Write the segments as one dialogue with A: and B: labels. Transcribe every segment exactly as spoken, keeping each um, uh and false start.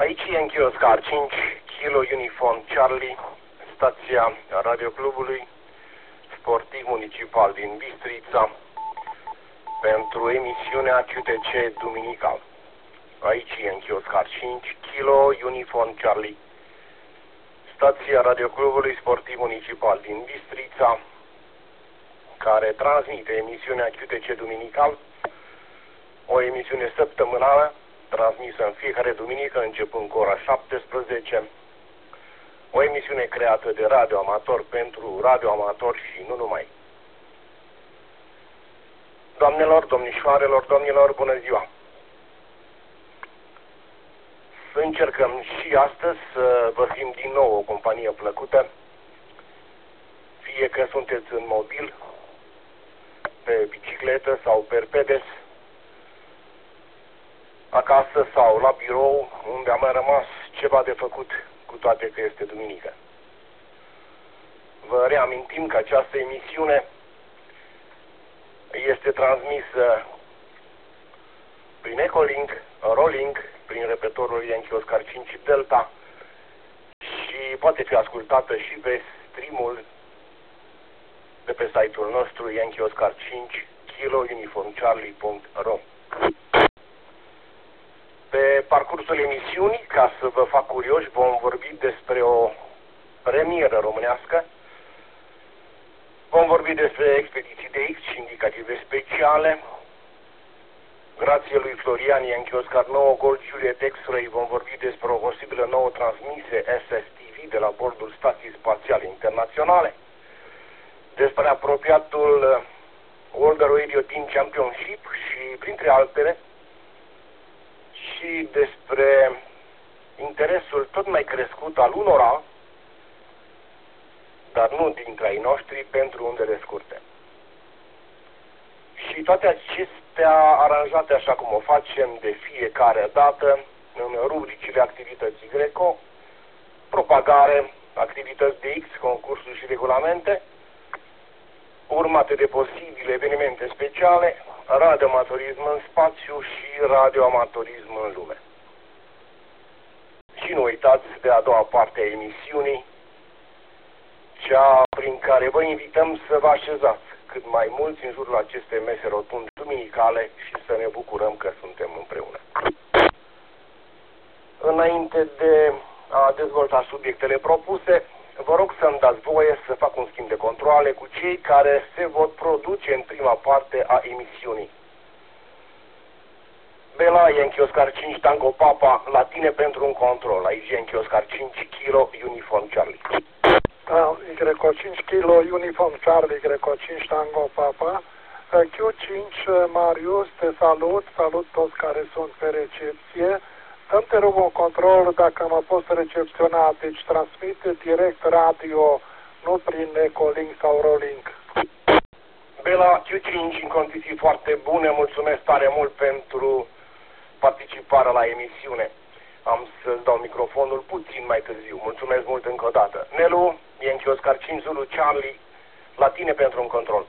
A: Aici e Yankee Oscar cinci, Kilo Uniform Charlie, stația radioclubului sportiv municipal din Bistrița, pentru emisiunea Q T C duminical. Aici e Yankee Oscar cinci, Kilo Uniform Charlie, stația radioclubului sportiv municipal din Bistrița, care transmite emisiunea Q T C duminical, o emisiune săptămânală, transmisă în fiecare duminică, începând cu ora șaptesprezece, o emisiune creată de radioamator pentru radioamatori și nu numai. Doamnelor, domnișoarelor, domnilor, bună ziua! Să încercăm și astăzi să vă fim din nou o companie plăcută, fie că sunteți în mobil, pe bicicletă sau pe pedes, acasă sau la birou, unde a mai rămas ceva de făcut, cu toate că este duminică. Vă reamintim că această emisiune este transmisă prin Echolink, Rolling, prin repetorul Yankee Oscar cinci Delta și poate fi ascultată și pe streamul de pe site-ul nostru Yankee Oscar cinci Kilo Uniform Charlie punct ro. Pe parcursul emisiunii, ca să vă fac curioși, vom vorbi despre o premieră românească. Vom vorbi despre expediții de X și indicative speciale. Grație lui Florian Yankee Oscar nouă Gold Juliet X-Ray vom vorbi despre o posibilă nouă transmisie S S T V de la bordul Stației Spațiale Internaționale. Despre apropiatul World Radio Team Championship și, printre altele, și despre interesul tot mai crescut al unora, dar nu dintre ai noștri, pentru undele scurte. Și toate acestea aranjate așa cum o facem de fiecare dată, în rubricile activității Greco, propagare, activități de X, concursuri și regulamente, urmate de posibile evenimente speciale, radioamatorism în spațiu și radioamatorism în lume. Și nu uitați de a doua parte a emisiunii, cea prin care vă invităm să vă așezați cât mai mulți în jurul acestei mese rotunde duminicale și să ne bucurăm că suntem împreună. Înainte de a dezvolta subiectele propuse, vă rog să-mi dați voie să fac un schimb de controale cu cei care se vor produce în prima parte a emisiunii. Bela, Yankee Oscar cinci Tango Papa, la tine pentru un control. Aici Yankee Oscar cinci Kilo Uniform Charlie.
B: Da, Y cinci Kilo Uniform Charlie, Y cinci Tango Papa. Q cinci Marius, te salut, salut toți care sunt pe recepție. Să-mi te rog un control dacă mă poți recepționa, deci transmite direct radio, nu prin Echolink sau Rolling.
A: Bela, Q cinci în condiții foarte bune, mulțumesc tare mult pentru participarea la emisiune. Am să-ți dau microfonul puțin mai târziu. Mulțumesc mult încă o dată. Nelu, Yankee Oscar cinci Zulu Charlie, la tine pentru un control.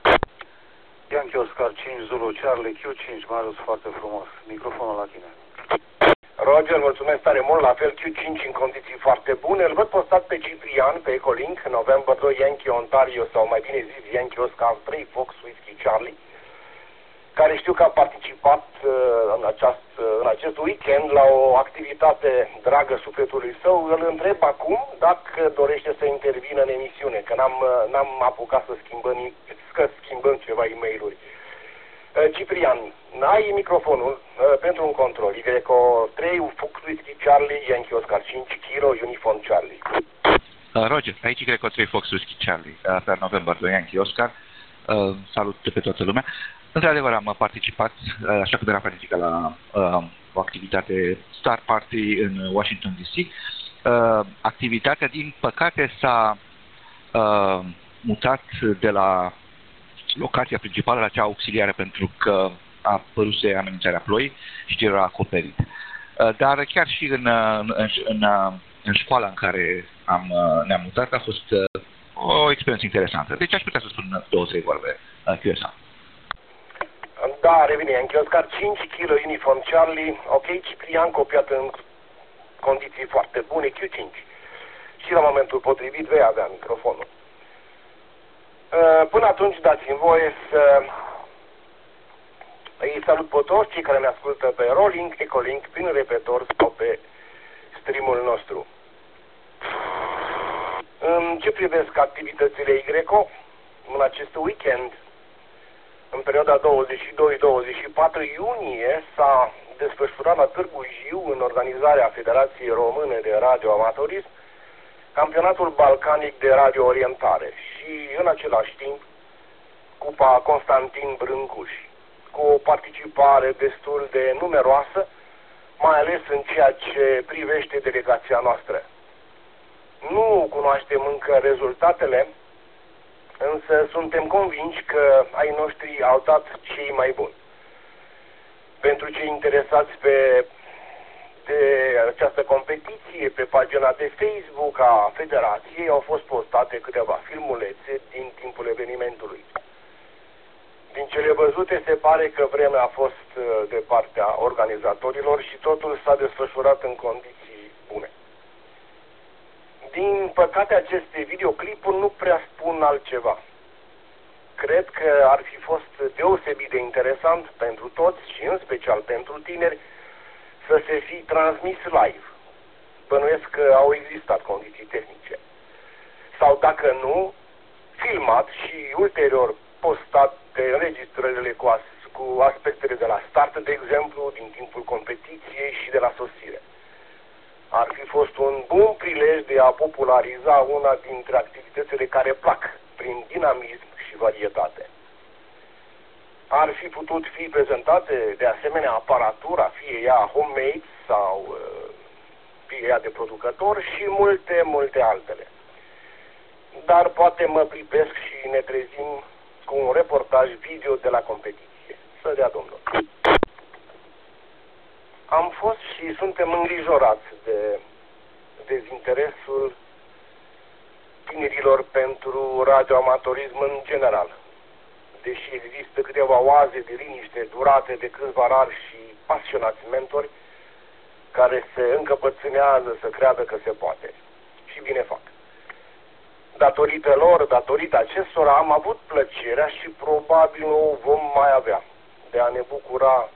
C: Yankee Oscar cinci Zulu Charlie, Q cinci Marius, foarte frumos. Microfonul la tine.
A: Roger, mulțumesc tare mult, la fel Q cinci în condiții foarte bune. Îl văd postat pe Ciprian, pe Echolink, November doi Yankee Ontario, sau mai bine zis Yankee Oscar trei Fox Whiskey Charlie, care știu că a participat uh, în, aceast, uh, în acest weekend la o activitate dragă sufletului său. Îl întreb acum dacă dorește să intervină în emisiune, că n-am, uh, n-am apucat să schimbăm, să schimbăm ceva e-mail-uri. Uh, Ciprian, ai microfonul uh, pentru un control. Y trei Fox Whiskey Charlie, Yankee Oscar cinci Kilo Uniform Charlie.
D: Uh, Roger, aici Y trei Fox Whiskey Charlie, uh, November doi Yankee Oscar. Uh, salut pe toată lumea. Într-adevăr am participat, uh, așa cum eram planificat, la uh, o activitate Star Party în Washington D C. Uh, activitatea, din păcate, s-a uh, mutat de la locația principală la cea auxiliară, pentru că a apărut amenințarea ploii și era acoperit. Uh, dar chiar și în, în, în, în, în școala în care am, ne-am mutat a fost uh, o experiență interesantă. Deci aș putea să spun două, trei vorbe uh, Q S A.
A: Da, revine. Yankee Oscar cinci Kilo Uniform Charlie. Ok, Ciprian, copiat în condiții foarte bune, Q cinci. Și la momentul potrivit vei avea microfonul. Până atunci dați-mi voie să îi salut pe toți cei care ne ascultă pe Rolling, Ecolink, prin repetor sau pe streamul nostru. În ce privesc activitățile Y C O, în acest weekend, în perioada douăzeci și doi douăzeci și patru iunie, s-a desfășurat la Târgu Jiu, în organizarea Federației Române de Radioamatorism, campionatul balcanic de radioorientare și, în același timp, Cupa Constantin Brâncuș, cu o participare destul de numeroasă, mai ales în ceea ce privește delegația noastră. Nu cunoaștem încă rezultatele, însă suntem convinși că ai noștri au dat cei mai buni. Pentru cei interesați pe de această competiție, pe pagina de Facebook a Federației au fost postate câteva filmulețe din timpul evenimentului. Din cele văzute se pare că vremea a fost de partea organizatorilor și totul s-a desfășurat în condiții bune. Din păcate, aceste videoclipuri nu prea spun altceva. Cred că ar fi fost deosebit de interesant pentru toți și în special pentru tineri să se fi transmis live. Bănuiesc că au existat condiții tehnice. Sau dacă nu, filmat și ulterior postat pe înregistrările cu, as cu aspectele de la start, de exemplu, din timpul competiției și de la sosire. Ar fi fost un bun prilej de a populariza una dintre activitățile care plac, prin dinamism și varietate. Ar fi putut fi prezentate de asemenea aparatura, fie ea homemade sau fie ea de producător și multe, multe altele. Dar poate mă pripesc și ne trezim cu un reportaj video de la competiție. Să dea Domnul. Am fost și suntem îngrijorați de dezinteresul tinerilor pentru radioamatorism în general. Deși există câteva oaze de liniște durate de câțiva rari și pasionați mentori care se încăpățânează să creadă că se poate. Și bine fac. Datorită lor, datorită acestora, am avut plăcerea și probabil o vom mai avea de a ne bucura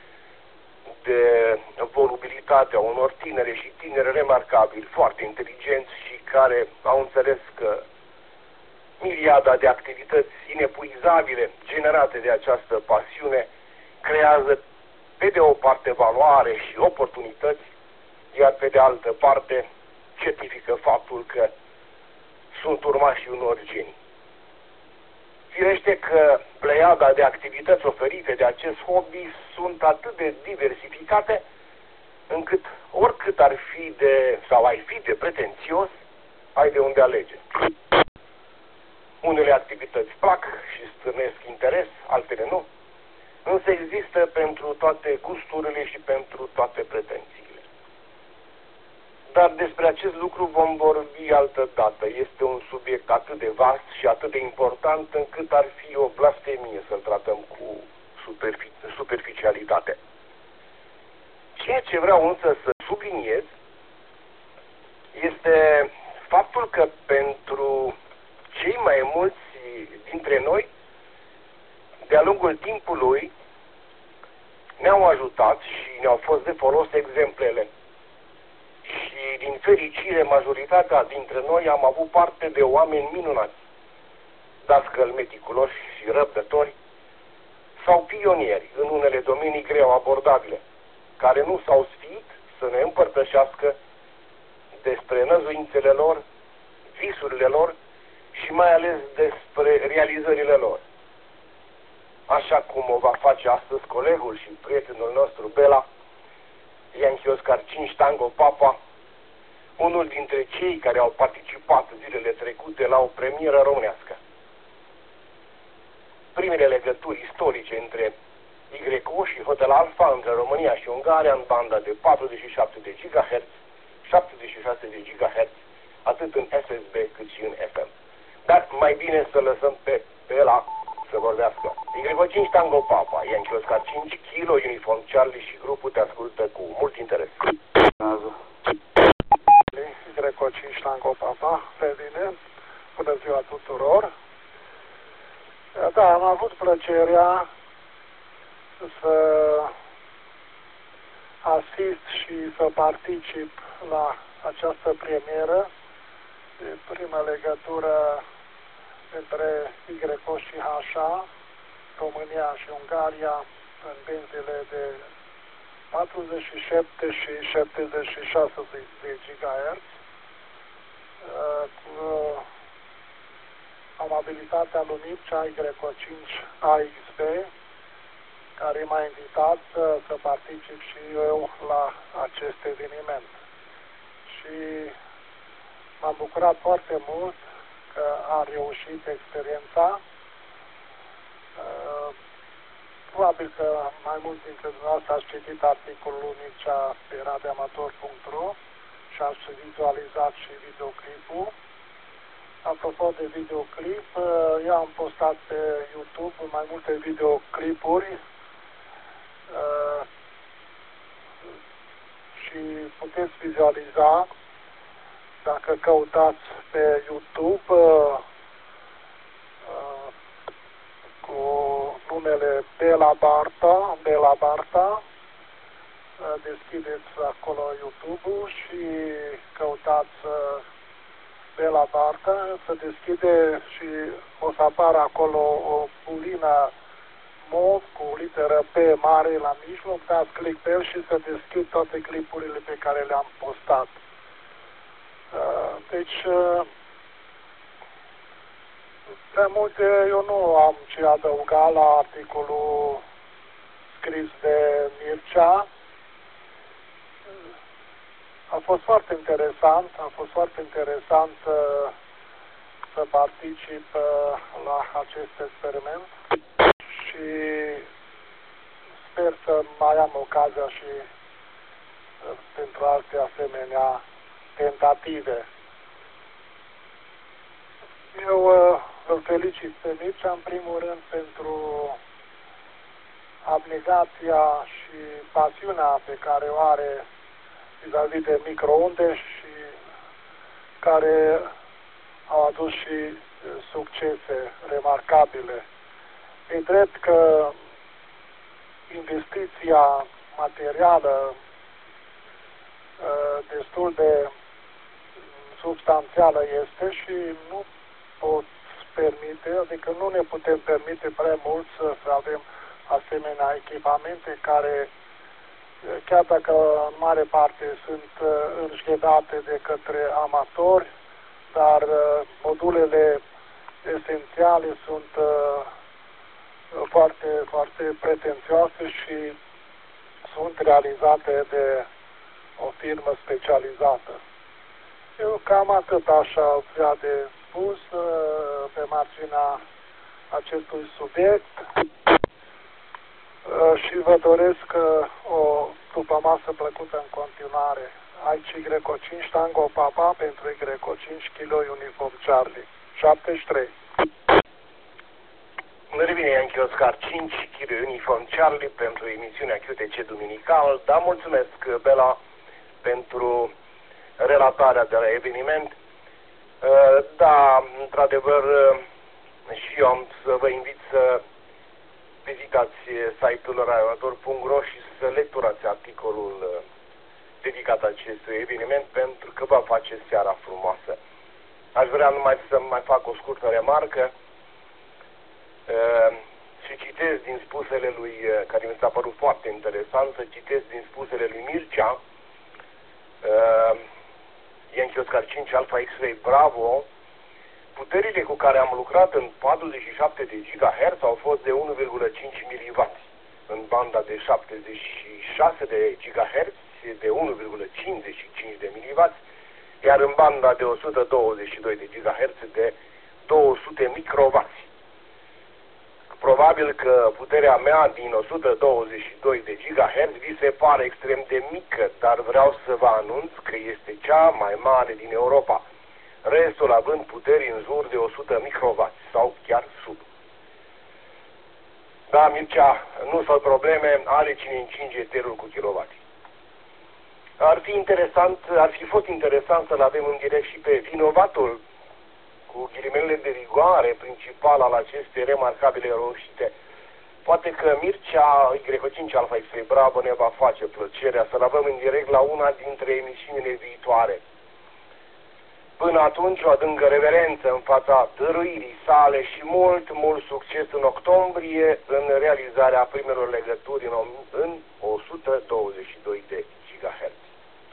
A: de volubilitatea unor tinere și tineri remarcabili, foarte inteligenți și care au înțeles că miliarda de activități inepuizabile generate de această pasiune creează pe de o parte valoare și oportunități, iar pe de altă parte certifică faptul că sunt urmașii unor genii. Firește că pleiada de activități oferite de acest hobby sunt atât de diversificate încât oricât ar fi de, sau ai fi de pretențios, ai de unde alege. Unele activități plac și stârnesc interes, altele nu, însă există pentru toate gusturile și pentru toate pretențiile. Dar despre acest lucru vom vorbi altă dată. Este un subiect atât de vast și atât de important încât ar fi o blasfemie să-l tratăm cu superfic superficialitate. Ceea ce vreau însă să subliniez este faptul că pentru cei mai mulți dintre noi, de-a lungul timpului, ne-au ajutat și ne-au fost de folos exemplele. Și, din fericire, majoritatea dintre noi am avut parte de oameni minunați, dascăli meticuloși și răbdători, sau pionieri în unele domenii greu abordabile, care nu s-au sfiit să ne împărtășească despre năzuințele lor, visurile lor și mai ales despre realizările lor. Așa cum o va face astăzi colegul și prietenul nostru Bela, Yankee Oscar cinci Tango Papa, unul dintre cei care au participat zilele trecute la o premieră românească. Primele legături istorice între Y C O și Hotel Alpha, între România și Ungaria, în banda de patruzeci și șapte de gigahertz, șaptezeci și șase de gigahertz, atât în S S B cât și în F M. Dar mai bine să lăsăm pe Bela să vorbească. Y C O cinci Tango Papa, Yankee Oscar cinci Kilo Uniform Charlie și grupul te ascultă cu mult interes.
B: tuturor. Da, am avut plăcerea să asist și să particip la această premieră, prima legătură între Y O și H A, România și Ungaria, în benzile de patruzeci și șapte și șaptezeci și șase de gigahertz, cu amabilitatea lui Mircea Y O cinci A X B, care m-a invitat să particip și eu la acest eveniment. Și m-am bucurat foarte mult că a reușit experiența. Probabil că mai mulți dintre dumneavoastră ați citit articolul lui Mircea pe radioamator punct ro și ați vizualizat și videoclipul. Apropo de videoclip, eu am postat pe YouTube mai multe videoclipuri și puteți vizualiza, dacă căutați pe YouTube cu numele Bela Barta, Bela Barta, deschideți acolo YouTube-ul și căutați Bela Barta, se deschide și o să apară acolo o bulină mov cu literă P mare la mijloc, dați click pe el și se deschid toate clipurile pe care le-am postat. Deci, pe multe eu nu am ce adăuga la articolul scris de Mircea. A fost foarte interesant, a fost foarte interesant uh, să particip uh, la acest experiment și sper să mai am ocazia și uh, pentru alte asemenea tentative. Eu uh, îl felicit pe Mircea, în primul rând, pentru abnegația și pasiunea pe care o are vis-a-vis de microunde și care au adus și succese remarcabile. E drept că investiția materială destul de substanțială este și nu pot permite, adică nu ne putem permite prea mult să, să avem asemenea echipamente care, chiar dacă în mare parte sunt înșghedate de către amatori, dar modulele esențiale sunt foarte, foarte pretențioase și sunt realizate de o firmă specializată. Eu cam atât așa vrea de spus pe marginea acestui subiect și vă doresc o dupămasă plăcută în continuare. Aici Y O cinci Tango Papa pentru Y O cinci Kilo Uniform Charlie. șaptezeci și trei.
A: Ne revine Yankee Oscar cinci Kilo Uniform Charlie pentru emisiunea Q T C Duminical. Da, mulțumesc, Bela, pentru relatarea de la eveniment. Da, într-adevăr, și eu am să vă invit să vizitați site-ul radioamator punct ro și să lecturați articolul dedicat acestui eveniment, pentru că va face seara frumoasă. Aș vrea numai să mai fac o scurtă remarcă și citesc din spusele lui, care mi s-a părut foarte interesant, să citesc din spusele lui Mircea, Yankee Oscar cinci Alpha X-Ray Bravo. Puterile cu care am lucrat în patruzeci și șapte de gigahertz au fost de unu virgulă cinci miliwatt, în banda de șaptezeci și șase de gigahertz de unu virgulă cincizeci și cinci de miliwatt, iar în banda de o sută douăzeci și doi de gigahertz de două sute microwatt. Probabil că puterea mea din o sută douăzeci și doi de gigahertz vi se pare extrem de mică, dar vreau să vă anunț că este cea mai mare din Europa, restul având puteri în jur de o sută microwatt sau chiar sub. Da, Mircea, nu sunt probleme, are cine încinge eterul cu kilowatt. Ar fi interesant, ar fi fost interesant să-l avem în direct și pe vinovatul cu ghilimelele de rigoare principal al acestei remarcabile reușite. Poate că Mircea Y cinci Alfa X-Ray Bravo ne va face plăcerea să-l avem în direct la una dintre emisiunile viitoare. Până atunci, o adâncă reverență în fața dăruirii sale și mult, mult succes în octombrie în realizarea primelor legături în, în o sută douăzeci și doi de gigahertz.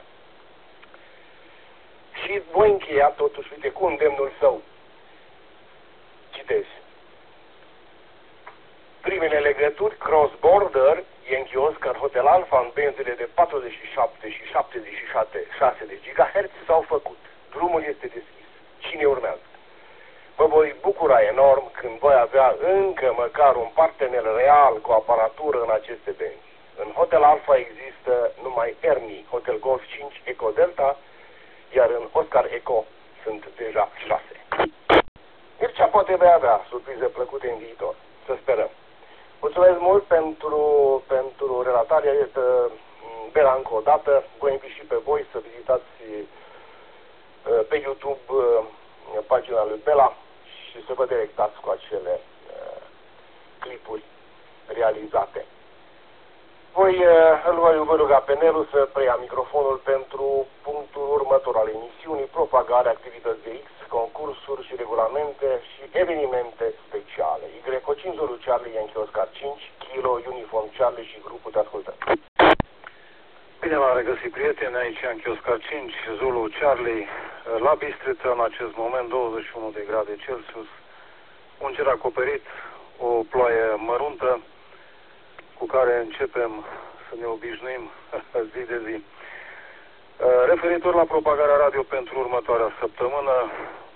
A: Și voi încheia totuși, uite, cu îndemnul său. Citez. Primele legături cross-border, Yankee Oscar Hotel Alpha în benzile de patruzeci și șapte și șaptezeci și șase de gigahertz s-au făcut. Drumul este deschis. Cine urmează? Mă voi bucura enorm când voi avea încă măcar un partener real cu aparatură în aceste benzi. În Hotel Alpha există numai Ernie, Hotel Golf cinci Eco Delta, iar în Oscar Eco sunt deja șase. Mircea poate vei avea surprize plăcute în viitor. Să sperăm. Mulțumesc mult pentru, pentru relatarea. Este Bela încă o dată. Vă invit și pe voi să vizitați pe YouTube pagina lui Bela și să vă directați cu acele clipuri realizate. Voi îl voi vă ruga pe Nelu să preia microfonul pentru punctul următor al emisiunii, propagarea activități de X, concursuri și regulamente și evenimente speciale. Y cinci Zulu Charlie Yankee Oscar cinci, Kilo Uniform Charlie și grupul te ascultă.
C: Bine v-am regăsit, prieteni, aici Yankee Oscar cinci, Zulu Charlie, la Bistrița, în acest moment douăzeci și unu de grade Celsius, un cer acoperit, o ploaie măruntă, cu care începem să ne obișnuim zi de zi. Referitor la propagarea radio pentru următoarea săptămână,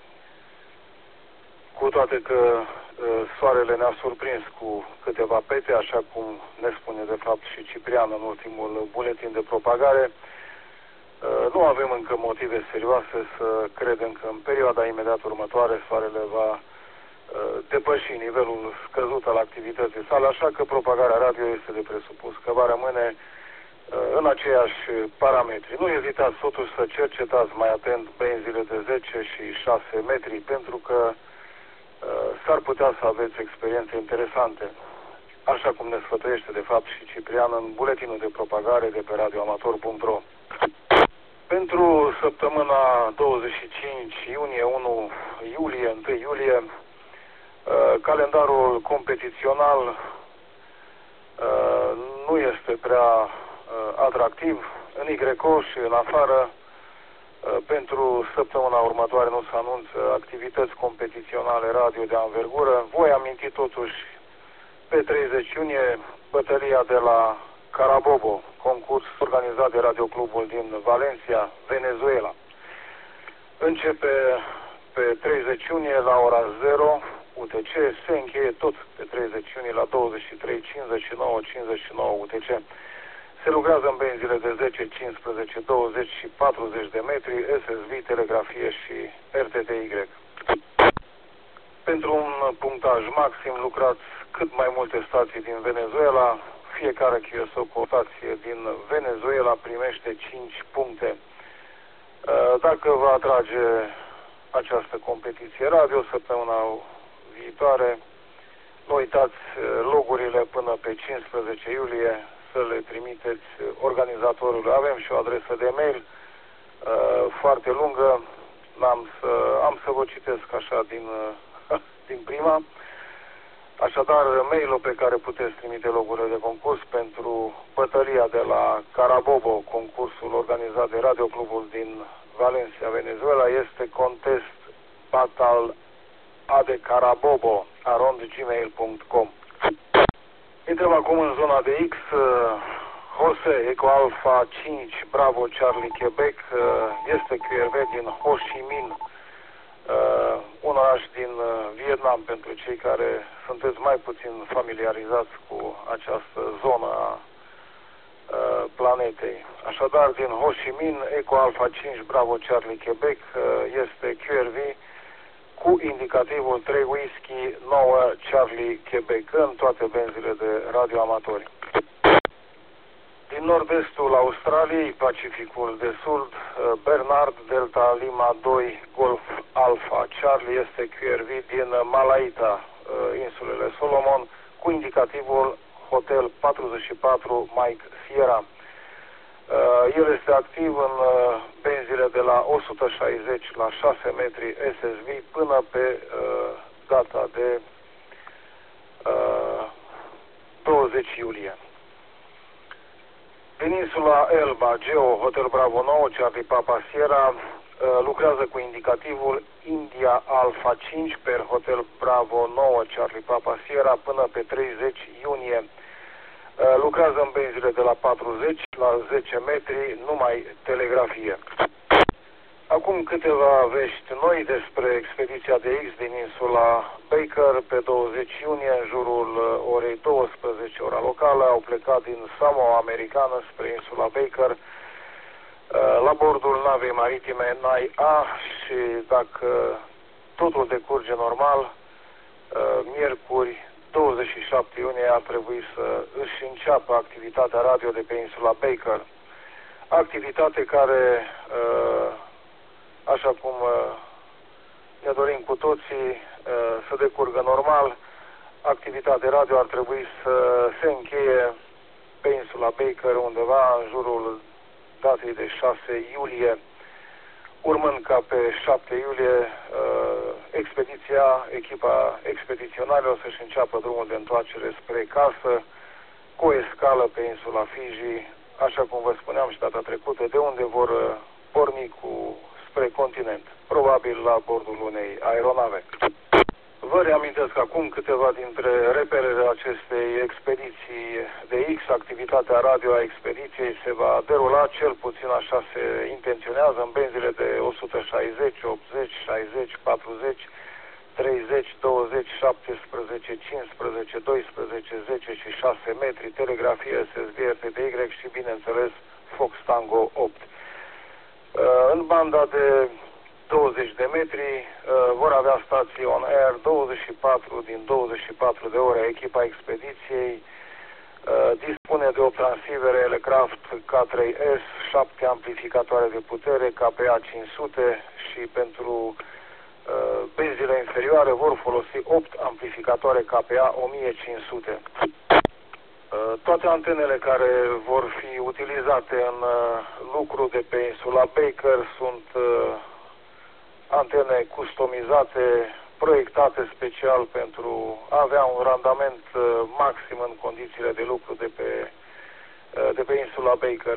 C: cu toate că soarele ne-a surprins cu câteva pete, așa cum ne spune de fapt și Ciprian în ultimul buletin de propagare, nu avem încă motive serioase să credem că în perioada imediat următoare soarele va depăși nivelul scăzut al activității sale, așa că propagarea radio este de presupus că va rămâne în aceiași parametri. Nu ezitați totuși să cercetați mai atent benzile de zece și șase metri, pentru că s-ar putea să aveți experiențe interesante, așa cum ne sfătuiește de fapt și Ciprian în buletinul de propagare de pe radioamator punct ro. Pentru săptămâna douăzeci și cinci iunie, unu iulie, unu iulie, calendarul competițional nu este prea atractiv. În Y și în afară, pentru săptămâna următoare nu se anunță activități competiționale radio de anvergură. Voi aminti totuși pe treizeci iunie bătălia de la Carabobo, concurs organizat de Radioclubul din Valencia, Venezuela. Începe pe treizeci iunie la ora zero U T C, se încheie tot pe treizeci iunie la douăzeci și trei cincizeci și nouă cincizeci și nouă U T C. Se lucrează în benzile de zece, cincisprezece, douăzeci și patruzeci de metri, S S V, telegrafie și R T T Y. Pentru un punctaj maxim lucrați cât mai multe stații din Venezuela. Fiecare Q S O cu o stație din Venezuela primește cinci puncte. Dacă vă atrage această competiție radio săptămâna viitoare, nu uitați logurile până pe cincisprezece iulie să le trimiteți organizatorului. Avem și o adresă de mail uh, foarte lungă, am să, am să vă citesc așa din, uh, din prima. Așadar, mailul pe care puteți trimite logurile de concurs pentru bătălia de la Carabobo, concursul organizat de Radioclubul din Valencia, Venezuela, este contest battle de Carabobo arond gmail punct com. Intrăm acum în zona de X. Jose Eco Alpha cinci Bravo Charlie Quebec este Q R V din Ho Chi Minh, un oraș din Vietnam, pentru cei care sunteți mai puțin familiarizați cu această zonă a planetei. Așadar, din Ho Chi Minh, Eco Alpha cinci Bravo Charlie Quebec este Q R V cu indicativul trei Whisky nouă Charlie Quebec în toate benzile de radioamatori. din nord-estul Australiei, Pacificul de Sud, Bernard, Delta Lima doi, Golf Alpha, Charlie este Q R V din Malaita, insulele Solomon, cu indicativul Hotel patruzeci și patru Mike Sierra. El este activ în benzile de la o sută șaizeci la șase metri S S V până pe data de douăzeci iulie. Din insula Elba, Geo, Hotel Bravo nouă, Charlie Papa Sierra, lucrează cu indicativul India Alpha cinci per Hotel Bravo nouă, Charlie Papa Sierra până pe treizeci iunie. Lucrează în benzile de la patruzeci la zece metri, numai telegrafie. Acum câteva vești noi despre expediția D X din insula Baker. Pe douăzeci iunie, în jurul orei douăsprezece, ora locală, au plecat din Samoa Americană spre insula Baker la bordul navei maritime Nai A și dacă totul decurge normal, miercuri douăzeci și șapte iunie ar trebui să își înceapă activitatea radio de pe insula Baker. Activitate care, așa cum ne dorim cu toții, să decurgă normal. Activitatea radio ar trebui să se încheie pe insula Baker undeva în jurul datei de șase iulie, urmând ca pe șapte iulie expediția, echipa expediționară o să-și înceapă drumul de întoarcere spre casă, cu o escală pe insula Fiji, așa cum vă spuneam și data trecută, de unde vor porni cu spre continent, probabil la bordul unei aeronave. Vă reamintesc acum câteva dintre reperele acestei expediții de X. Activitatea radio a expediției se va derula, cel puțin așa se intenționează, în benzile de o sută șaizeci, optzeci, șaizeci, patruzeci, treizeci, douăzeci, șaptesprezece, cincisprezece, doisprezece, zece și șase metri, telegrafie S S V, R T D Y și, bineînțeles, Fox Tango opt. În banda de douăzeci de metri vor avea stații on air douăzeci și patru din douăzeci și patru de ore. Echipa expediției dispune de o transceiver Aircraft K trei S, șapte amplificatoare de putere K P A cinci sute și pentru benzile inferioare vor folosi opt amplificatoare K P A o mie cinci sute. Toate antenele care vor fi utilizate în lucru de pe insula Baker sunt antene customizate, proiectate special pentru a avea un randament maxim în condițiile de lucru de pe, de pe insula Baker.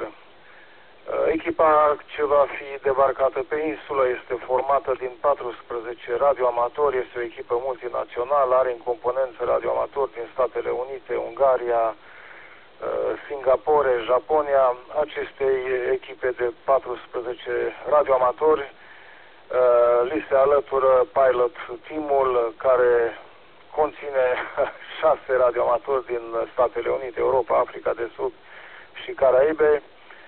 C: Echipa ce va fi debarcată pe insulă este formată din paisprezece radioamatori, este o echipă multinațională, are în componență radioamatori din Statele Unite, Ungaria, Singapore, Japonia. Acestei echipe de paisprezece radioamatori li se alătură pilot team-ul, care conține șase radioamatori din Statele Unite, Europa, Africa de Sud și Caraibe.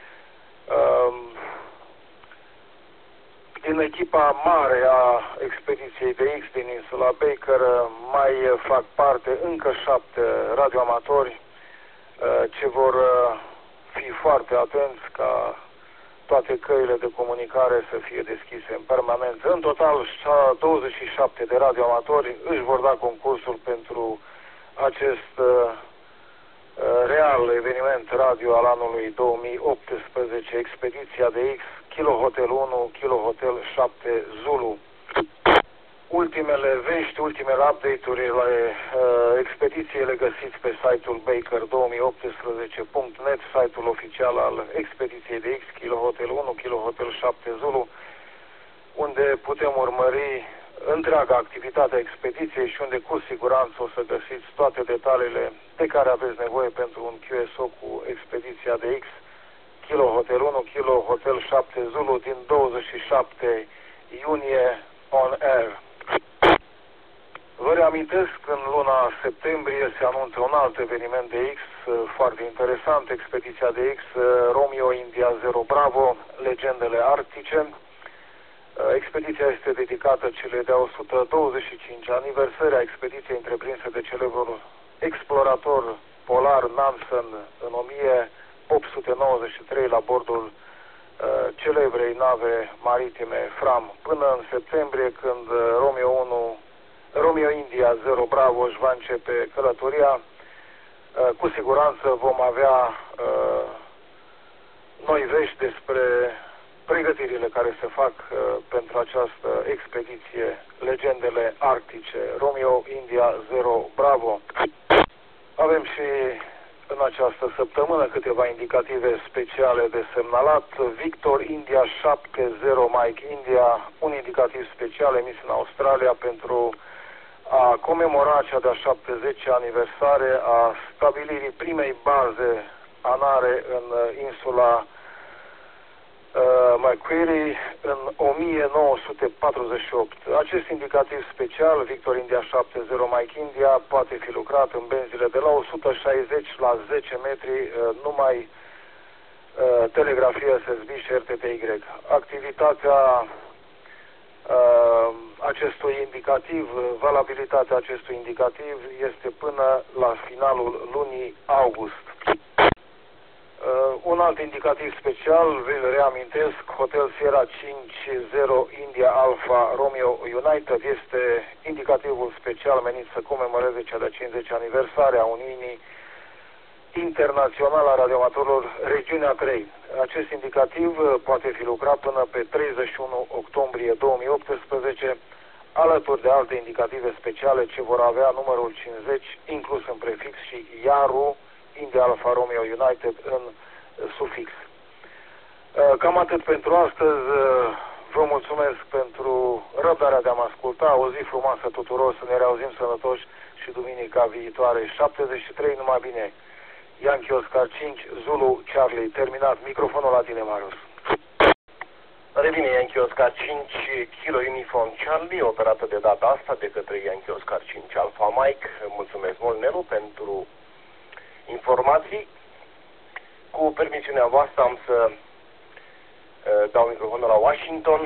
C: Din echipa mare a expediției de X din insula Baker mai fac parte încă șapte radioamatori ce vor fi foarte atenți ca toate căile de comunicare să fie deschise în permanență. În total, douăzeci și șapte de radioamatori își vor da concursul pentru acest uh, real eveniment radio al anului două mii optsprezece, expediția de X, Kilo Hotel unu, Kilo Hotel șapte Zulu. Ultimele vești, ultimele update-uri ale uh, expediției le găsiți pe site-ul baker două mii optsprezece punct net, site-ul oficial al expediției de X, Kilo Hotel unu, Kilo Hotel șapte Zulu, unde putem urmări întreaga activitate a expediției și unde cu siguranță o să găsiți toate detaliile de care aveți nevoie pentru un Q S O cu expediția de X, Kilo Hotel unu, Kilo Hotel șapte Zulu din douăzeci și șapte iunie on air. Vă reamintesc că în luna septembrie se anunță un alt eveniment de X foarte interesant, expediția de X Romeo India zero Bravo, legendele arctice. Expediția este dedicată celei de-a o sută douăzeci și cinci aniversări a expediției întreprinse de celebrul explorator polar Nansen în o mie opt sute nouăzeci și trei la bordul uh, celebrei nave maritime Fram, până în septembrie, când uh, Romeo unu, Romeo India zero Bravo își va începe călătoria. Uh, cu siguranță vom avea uh, noi vești despre pregătirile care se fac uh, pentru această expediție, legendele arctice, Romeo India zero Bravo. Avem și în această săptămână câteva indicative speciale de semnalat. Victor India șapte zero Mike India, un indicativ special emis în Australia pentru a comemora cea de-a șaptezecea aniversare a stabilirii primei baze anare în insula uh, Macquarie în o mie nouă sute patruzeci și opt. Acest indicativ special, Victor India șapte zero Mike India, poate fi lucrat în benzile de la o sută șaizeci la zece metri, uh, numai uh, telegrafie S S B și R T T Y. Activitatea uh, acestui indicativ, valabilitatea acestui indicativ este până la finalul lunii august. Uh, un alt indicativ special, vi-l reamintesc, Hotel Sierra cinci zero India Alpha Romeo United, este indicativul special menit să comemoreze cea de-a cincizecea aniversare a Uniunii Internaționale a Radioamatorilor Regiunea trei. Acest indicativ poate fi lucrat până pe treizeci și unu octombrie două mii optsprezece, alături de alte indicative speciale ce vor avea numărul cincizeci inclus în prefix și Iaru India Alpha Romeo United în sufix. Cam atât pentru astăzi. Vă mulțumesc pentru răbdarea de a mă asculta. O zi frumoasă tuturor, să ne reauzim sănătoși și duminica viitoare. șaptezeci și trei, numai bine. Yankee Oscar cinci, Zulu Charlie. Terminat. Microfonul la tine, Marius.
A: Revine Yankee Oscar cinci, Kilo Uniform Charlie, operată de data asta de către Yankee Oscar cinci Alpha Mike. Mulțumesc mult, Nelu, pentru informații. Cu permisiunea voastră am să uh, dau microfonul la Washington.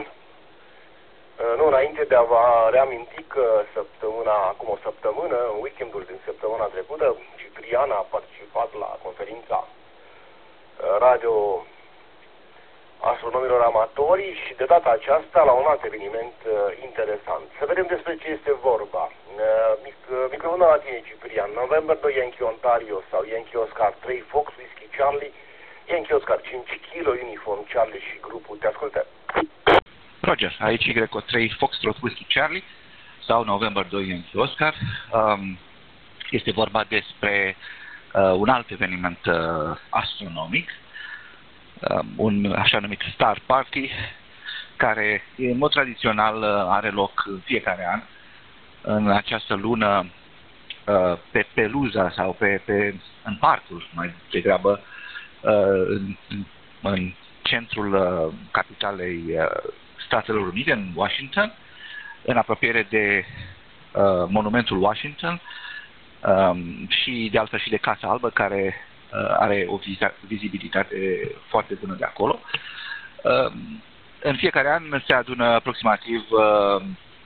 A: Uh, nu înainte de a vă reaminti că săptămâna, acum o săptămână, în weekendul din săptămâna trecută, Ciprian a participat la conferința uh, radio astronomilor amatori și de data aceasta la un alt eveniment uh, interesant. Să vedem despre ce este vorba. Uh, mic, uh, microfonul la tine, Ciprian. November doi Yankee Ontario sau Yankee Oscar trei Fox Whiskey Charlie, Yankee Oscar cinci Kilo Uniform Charlie și grupul. Te ascultăm.
D: Roger, aici Y trei Foxtrot Whiskey Charlie sau November doi Yankee Oscar. Um, este vorba despre uh, un alt eveniment uh, astronomic, uh, un așa numit Star Party, care în mod tradițional uh, are loc în fiecare an în această lună uh, pe peluza sau pe, pe, în parcul mai degrabă uh, în, în centrul uh, capitalei uh, Statelor Unite, în Washington, în apropiere de uh, monumentul Washington um, și de altfel și de Casa Albă, care uh, are o vizibilitate foarte bună de acolo. Uh, în fiecare an se adună aproximativ uh,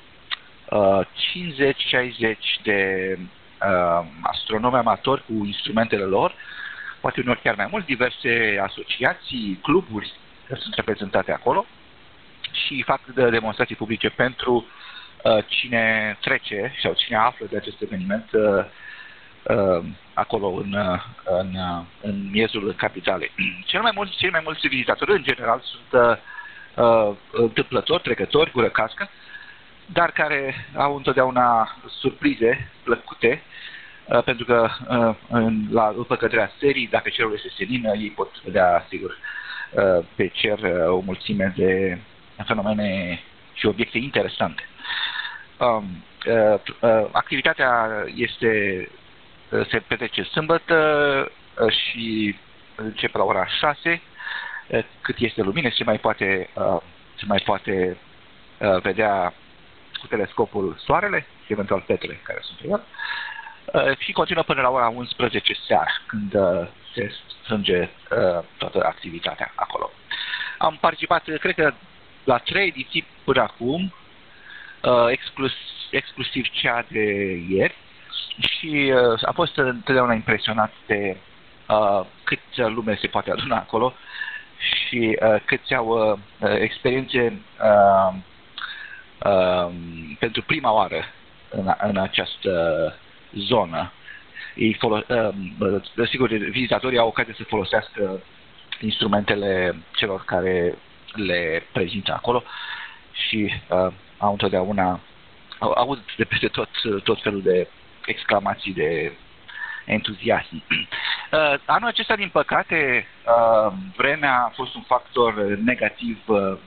D: uh, cincizeci șaizeci de uh, astronomi amatori cu instrumentele lor, poate uneori chiar mai mult, diverse asociații, cluburi sunt reprezentate acolo și fac de demonstrații publice pentru uh, cine trece sau cine află de acest eveniment uh, uh, acolo în, uh, în, uh, în miezul capitalei. Cel mai mulți, cei mai mulți vizitatori, în general, sunt uh, uh, întâmplători, trecători, gură cască, dar care au întotdeauna surprize plăcute, uh, pentru că uh, în, la, după căderea serii, dacă cerul este senin, ei pot vedea, sigur, uh, pe cer uh, o mulțime de fenomene și obiecte interesante. Um, uh, uh, activitatea este, uh, se petrece sâmbătă uh, și începe la ora șase, uh, cât este lumină, se mai poate, uh, se mai poate uh, vedea cu telescopul soarele și eventual fetele care sunt pe el, uh, și continuă până la ora unsprezece seara, când uh, se strânge uh, toată activitatea acolo. Am participat, cred că, la trei ediții până acum, uh, exclus, exclusiv cea de ieri, și uh, a fost întotdeauna impresionat de uh, câtă lume se poate aduna acolo și uh, câți au uh, experiențe uh, uh, pentru prima oară în, în această zonă. Ei folo- uh, sigur, vizitatorii au ocazia să folosească instrumentele celor care le prezintă acolo și uh, au întotdeauna au aud de peste tot, tot felul de exclamații de entuziasm. Uh, anul acesta, din păcate, uh, vremea a fost un factor negativ uh,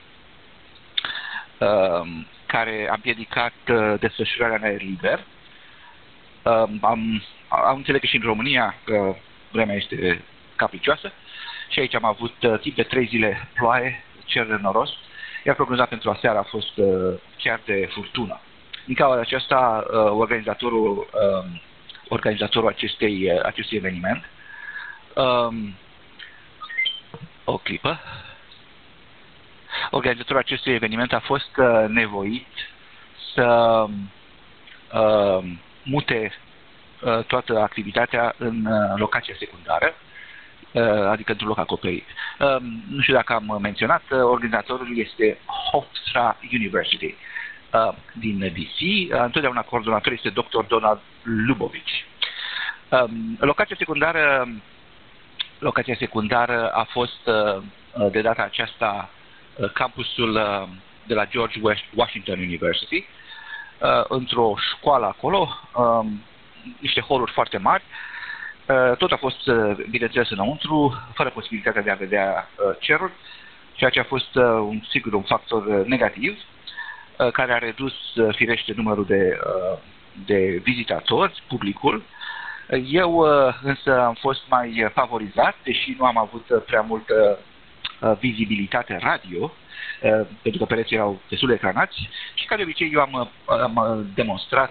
D: uh, care a împiedicat uh, desfășurarea în aer liber. Uh, am, am înțeles că și în România că vremea este capricioasă și aici am avut uh, timp de trei zile ploaie, cer noros, iar prognozat pentru aseară a fost uh, chiar de furtună. Din cauza aceasta, uh, organizatorul, uh, organizatorul acestei, uh, acestui eveniment, um, o clipă, organizatorul acestui eveniment a fost uh, nevoit să uh, mute uh, toată activitatea în uh, locația secundară, adică într-un loc acoperit. Nu știu dacă am menționat, organizatorul este Hofstra University din D C. Întotdeauna coordonator este doctor Donald Lubovici. Locația secundară, locația secundară a fost de data aceasta campusul de la George Washington University, într-o școală acolo, niște holuri foarte mari. Tot a fost, bineînțeles, înăuntru, fără posibilitatea de a vedea cerul, ceea ce a fost, un, sigur, un factor negativ, care a redus, firește, numărul de, de vizitatori, publicul. Eu, însă, am fost mai favorizat, deși nu am avut prea multă vizibilitate radio, pentru că pereții erau destul de ecranați, și, ca de obicei, eu am, am demonstrat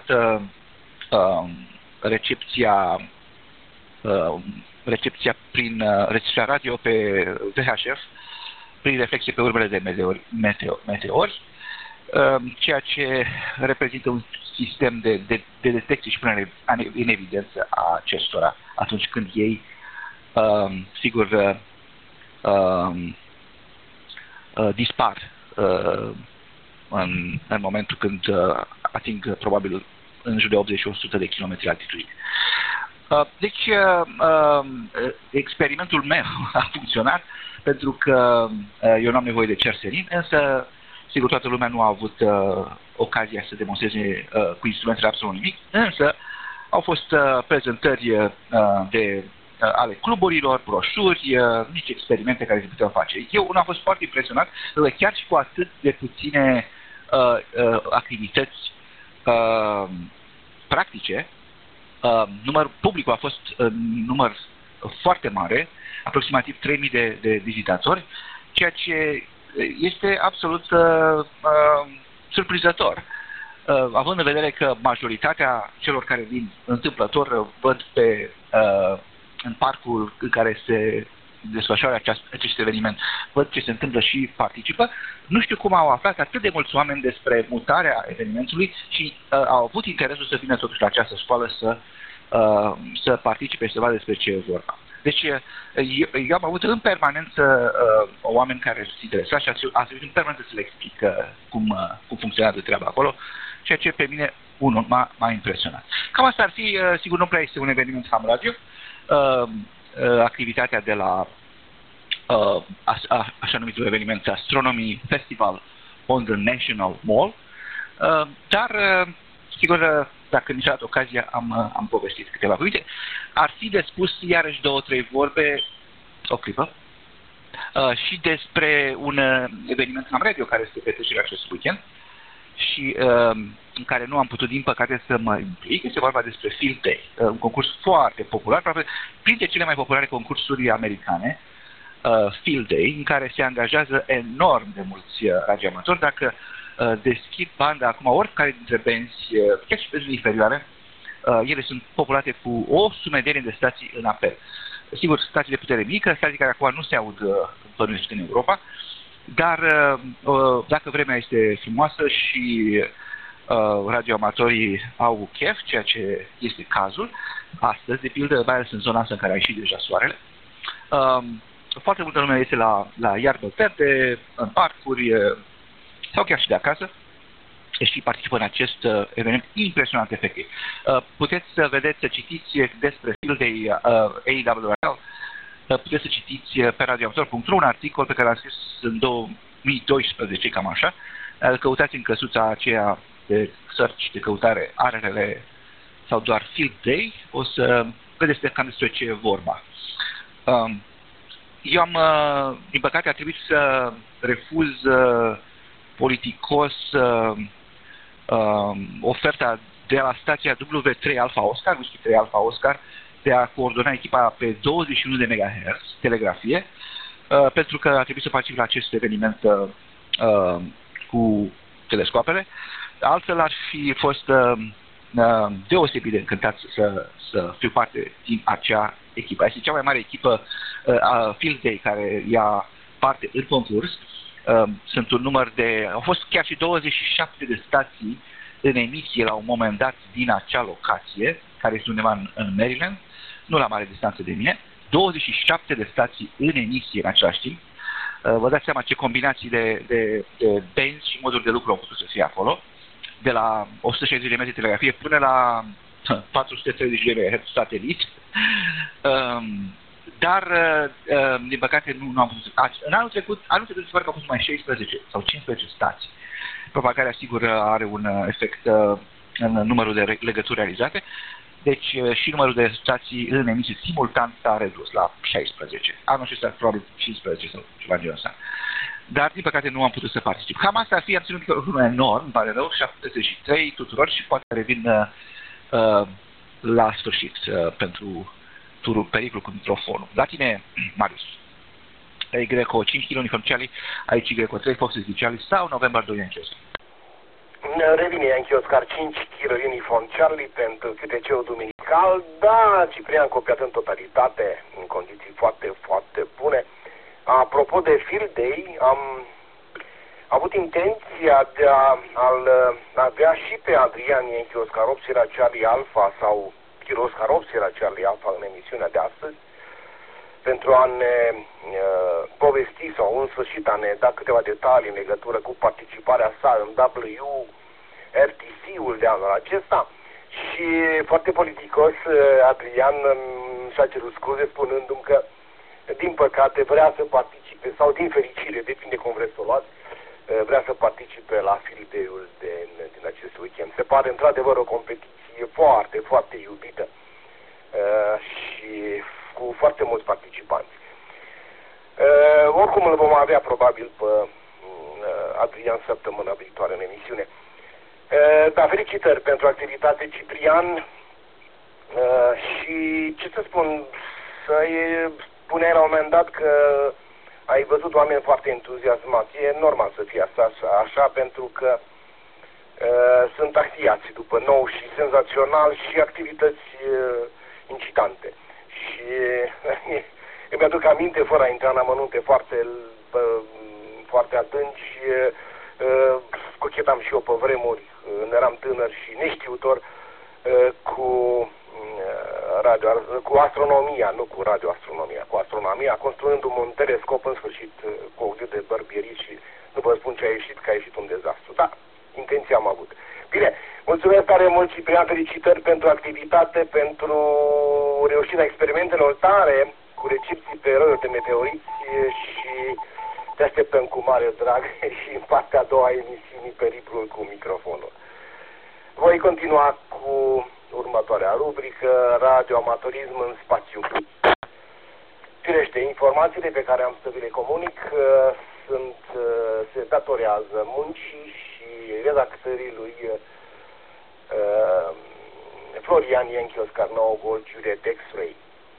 D: recepția Uh, recepția prin uh, recepția radio pe V H F prin reflexie pe urmele de meteori, meteo, meteori uh, ceea ce reprezintă un sistem de, de, de detecție și punere în evidență a acestora atunci când ei uh, sigur uh, uh, uh, dispar uh, în, în momentul când uh, ating probabil în jur de optzeci și o sută de kilometri altitudine. Deci, experimentul meu a funcționat pentru că eu nu am nevoie de cer senin, însă, sigur, toată lumea nu a avut ocazia să demonstreze cu instrumentele absolut nimic, însă au fost prezentări de, ale cluburilor, broșuri, nici experimente care se puteau face. Eu nu am fost foarte impresionat, că chiar și cu atât de puține activități practice, Uh, număr, publicul a fost uh, număr foarte mare, aproximativ trei mii de, de vizitatori, ceea ce este absolut uh, uh, surprinzător, uh, având în vedere că majoritatea celor care vin întâmplător văd pe, uh, în parcul în care se desfășoară aceast, acest eveniment, văd ce se întâmplă și participă. Nu știu cum au aflat atât de mulți oameni despre mutarea evenimentului și uh, au avut interesul să vină totuși la această școală să, uh, să participe și să vadă despre ce e vorba. Deci eu, eu am avut în permanență uh, oameni care se interesa și a trebuit în permanență să le explic uh, cum, uh, cum funcționează treaba acolo, ceea ce pe mine, unul, m-a, m-a impresionat. Cam asta ar fi, uh, sigur nu prea este un eveniment Ham Radio, uh, activitatea de la uh, a, a, așa numitul eveniment Astronomy Festival on the National Mall, uh, dar uh, sigur uh, dacă nici dat ocazia am, uh, am povestit câteva cuvinte. Ar fi de spus iarăși două, trei vorbe, o clipă, uh, și despre un uh, eveniment Ham Radio care se petrece acest weekend și uh, în care nu am putut, din păcate, să mă implic. Este vorba despre Field Day, uh, un concurs foarte popular, probabil printre cele mai populare concursuri americane, uh, Field Day, în care se angajează enorm de mulți uh, radioamatori. Dacă uh, deschid banda acum, oricare dintre benzi, uh, chiar și benzi inferioare, uh, ele sunt populate cu o sumedenie de stații în apel. Sigur, stații de putere mică, stații care acum nu se aud uh, bănuiesc în Europa, dar uh, dacă vremea este frumoasă și uh, radioamatorii au chef, ceea ce este cazul astăzi, de pildă, mai ales în zona asta în care a ieșit deja soarele, Um, foarte multă lume este la, la iarbă verde, în parcuri sau chiar și de acasă și participă în acest uh, eveniment impresionant efectiv. Uh, puteți să vedeți, să citiți despre Field Day uh, A W R L, uh, puteți să citiți pe radioamator punct ro un articol pe care l-am scris în două mii doisprezece, cam așa. Uh, căutați în căsuța aceea de search, de căutare, R R L sau doar Field Day, o să vedeți de cam despre ce e vorba. Uh, eu am, uh, din păcate, a trebuit să refuz uh, politicos uh, uh, oferta de la stația W trei Alpha Oscar, Whisky trei Alpha Oscar, de a coordona echipa pe douăzeci și unu de megahertz, telegrafie, uh, pentru că a trebuit să particip la acest eveniment uh, uh, cu telescoapele. Altfel ar fi fost uh, uh, deosebit de încântat să, să fiu parte din acea echipă. Este cea mai mare echipă uh, a Field Day care ia parte în concurs. Uh, sunt un număr de... Au fost chiar și douăzeci și șapte de stații în emisie la un moment dat din acea locație, care este undeva în, în Maryland, nu la mare distanță de mine, douăzeci și șapte de stații în emisie în același timp. Uh, vă dați seama ce combinații de, de, de benzi și moduri de lucru au putut să fie acolo, de la o sută șaizeci de metri de telegrafie până la patru sute treizeci de megahertz satelit. Um, dar, uh, din păcate, nu, nu am putut. În anul trecut, anul trecut se pare că au fost mai șaisprezece sau cincisprezece stații, propagarea sigur are un efect uh, în numărul de legături realizate, deci uh, și numărul de stații în emisie simultan s-a redus la șaisprezece. Anul acesta probabil cincisprezece sau ceva genul ăsta. Dar, din păcate, nu am putut să particip. Cam asta ar fi, am ținut un enorm, îmi pare rău, șaptezeci și trei tuturor și poate revin uh, uh, la sfârșit uh, pentru turul pericol cu microfonul. La tine, Marius, ai Greco cinci kilo Uniform Charlie, aici Greco trei Fox Charlie sau November doi Yankee Oscar?
A: Revine Yankee Oscar cinci kilo Uniform Charlie pentru Q T C-ul duminical. Da, Ciprian copiat în totalitate, în condiții foarte, foarte bune. Apropo de Field Day, am avut intenția de a al, avea și pe Adrian Yankee Oscar opt Sierra Charlie Alpha sau Kilo Oscar opt Sierra Charlie Alpha în emisiunea de astăzi, pentru a ne uh, povesti sau în sfârșit a ne da câteva detalii în legătură cu participarea sa în W R T C-ul de anul acesta. Și foarte politicos, Adrian și-a cerut scuze spunându-mi că din păcate vrea să participe, sau din fericire, depinde cum vreți să o luați, vrea să participe la Field Day-ul din, din acest weekend. Se pare într-adevăr o competiție foarte, foarte iubită uh, și cu foarte mulți participanți. Uh, oricum îl vom avea probabil pe uh, Adrian săptămâna viitoare în emisiune. Uh, da, felicitări pentru activitate, Ciprian, uh, și ce să spun, să-i spuneai la un moment dat că ai văzut oameni foarte entuziasmați. E normal să fie asta așa, pentru că uh, sunt axiați după nou și senzațional și activități uh, incitante. Și uh, îmi aduc aminte, fără a intra în amănunte foarte, uh, foarte adânci, uh, cochetam și eu pe vremuri, uh, eram tânăr și neștiutor, uh, cu radio, cu astronomia, nu cu radioastronomia, cu astronomia, construindu-mi un telescop în sfârșit cu ochi de bărbierit și nu vă spun ce a ieșit, că a ieșit un dezastru. Da, intenția am avut. Bine, mulțumesc tare mult, Ciprian, felicitări pentru activitate, pentru reușita experimentelor tare, cu recepții pe roiuri de meteoriți și te așteptăm cu mare drag și în partea a doua a emisiunii Periplul cu microfonul. Voi continua cu următoarea rubrică, radioamatorism în spațiu. Firește, informațiile pe care am să vi le comunic sunt, se datorează muncii și redactării lui uh, Florian Yankee Oscar nouă Gold Juliet X-Ray.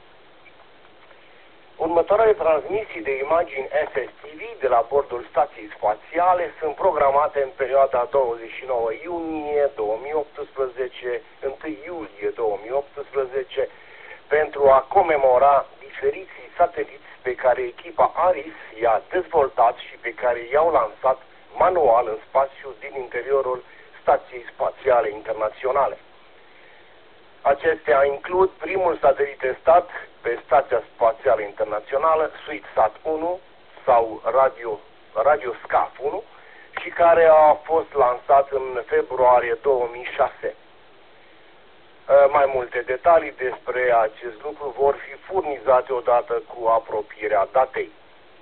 A: Următoarele transmisii de imagini S S T V de la bordul stației spațiale sunt programate în perioada douăzeci și nouă iunie două mii optsprezece - unu iulie două mii optsprezece pentru a comemora diferiții sateliți pe care echipa ARIS i-a dezvoltat și pe care i-au lansat manual în spațiu din interiorul Stației Spațiale Internaționale. Acestea includ primul satelit testat pe Stația Spațială Internațională, SweetSat unu sau Radio, Radio SCAF unu, și care a fost lansat în februarie două mii șase. Mai multe detalii despre acest lucru vor fi furnizate odată cu apropierea datei.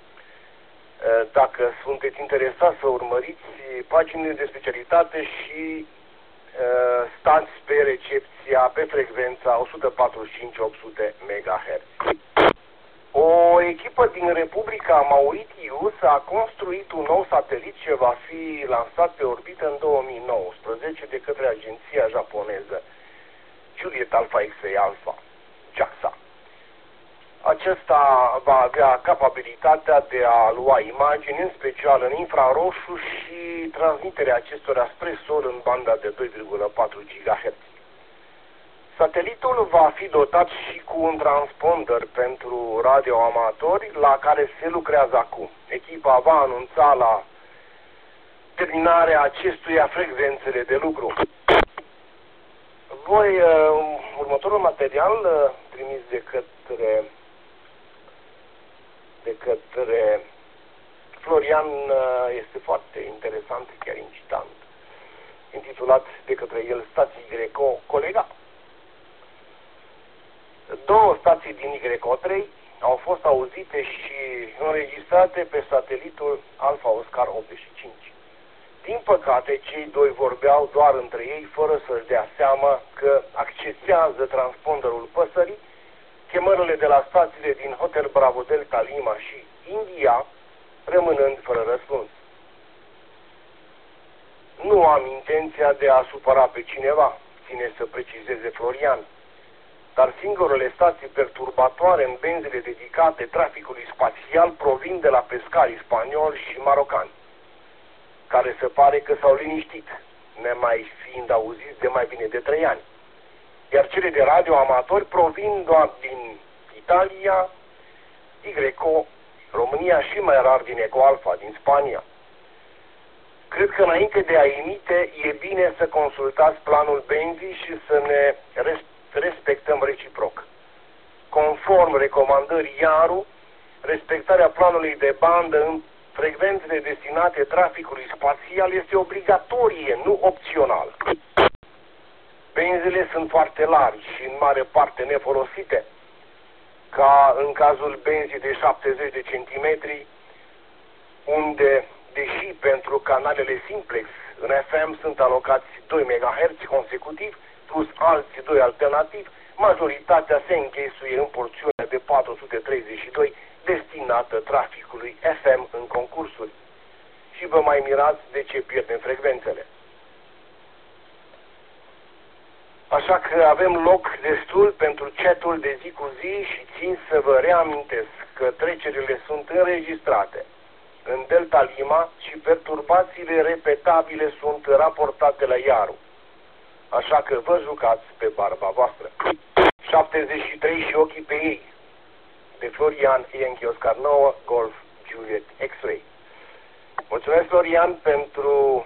A: Dacă sunteți interesați să urmăriți paginile de specialitate și stați pe recepția pe frecvența o sută patruzeci și cinci - opt sute megahertz. O echipă din Republica Mauritius a construit un nou satelit ce va fi lansat pe orbită în două mii nouăsprezece de către agenția japoneză Juliet Alpha X-Ray Alpha, JAXA. Acesta va avea capabilitatea de a lua imagini, în special în infraroșu, și transmiterea acestora spre sol în banda de doi virgulă patru gigahertz. Satelitul va fi dotat și cu un transponder pentru radioamatori, la care se lucrează acum. Echipa va anunța la terminarea acestuia frecvențele de lucru. Voi, următorul material trimis de către de către Florian este foarte interesant, chiar incitant, intitulat de către el Stații Greco Colega. Două stații din Y O trei au fost auzite și înregistrate pe satelitul Alpha Oscar optzeci și cinci. Din păcate, cei doi vorbeau doar între ei, fără să-și dea seama că accesează transponderul păsării chemările de la stațiile din Hotel Bravo Delta Lima și India, rămânând fără răspuns. Nu am intenția de a supăra pe cineva, ține să precizeze Florian, dar singurele stații perturbatoare în benzile dedicate traficului spațial provin de la pescarii spanioli și marocani, care se pare că s-au liniștit, nemai fiind auziți de mai bine de trei ani. Iar cele de radioamatori provin doar din Italia, Y O, România și mai rar din Eco Alpha, din Spania. Cred că înainte de a emite, e bine să consultați planul benzii și să ne respectăm reciproc. Conform recomandării I A R U, respectarea planului de bandă în frecvențele destinate traficului spațial este obligatorie, nu opțional. Benzile sunt foarte largi și în mare parte nefolosite, ca în cazul benzii de șaptezeci de centimetri, unde, deși pentru canalele simplex în F M sunt alocați doi megahertz consecutiv, plus alți doi alternativ, majoritatea se închesuie în porțiunea de patru sute treizeci și doi destinată traficului F M în concursuri. Și vă mai mirați de ce pierdem frecvențele. Așa că avem loc destul pentru chatul de zi cu zi și țin să vă reamintesc că trecerile sunt înregistrate în Delta Lima și perturbațiile repetabile sunt raportate la I A R U. Așa că vă jucați pe barba voastră. șaptezeci și trei și ochii pe ei. De Florian Yankee Oscar nouă, Golf Juliet X-Ray. Mulțumesc, Florian, pentru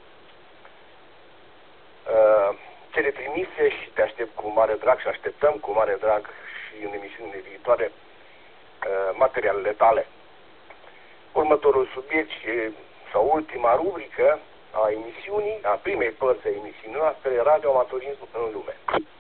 A: uh, cele trimise și te aștept cu mare drag și așteptăm cu mare drag și în emisiunile viitoare uh, materialele tale. Următorul subiect sau ultima rubrică a emisiunii, a primei părți a emisiunii noastre, radioamatorism în lume.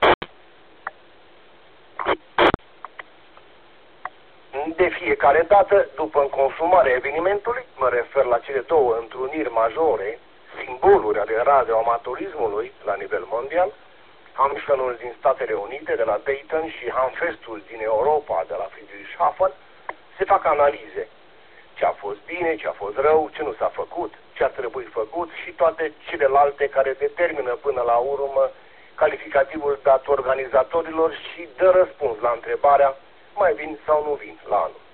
A: De fiecare dată, după consumarea evenimentului, mă refer la cele două întruniri majore, simboluri ale radioamatorismului la nivel mondial, Hamiltonul din Statele Unite de la Dayton și Hamfestul din Europa de la Friedrichshafen, se fac analize. Ce a fost bine, ce a fost rău, ce nu s-a făcut, ce ar trebui făcut și toate celelalte care determină până la urmă calificativul dat organizatorilor și dă răspuns la întrebarea mai vin sau nu vin la anul.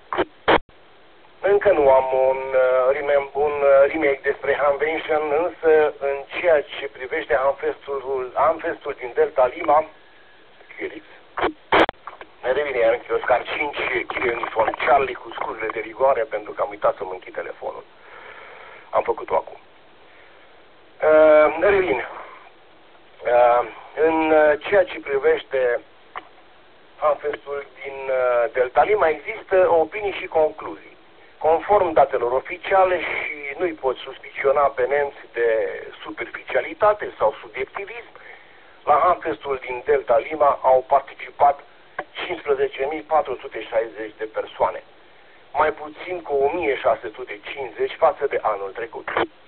A: Încă nu am un, uh, un remake despre Hamvention, însă în ceea ce privește Hamfestul, Hamfestul din Delta Lima, Helix, ne revine iar în Oscar cinci, Kilo Uniform Charlie, cu scuzele de rigoare, pentru că am uitat să-mi închid telefonul. Am făcut-o acum. Uh, ne revin. În ceea ce privește Hanfestul din Delta Lima există opinii și concluzii. Conform datelor oficiale, și nu-i pot suspiciona pe nemți de superficialitate sau subiectivism, la Hanfestul din Delta Lima au participat cincisprezece mii patru sute șaizeci de persoane, mai puțin cu o mie șase sute cincizeci față de anul trecut.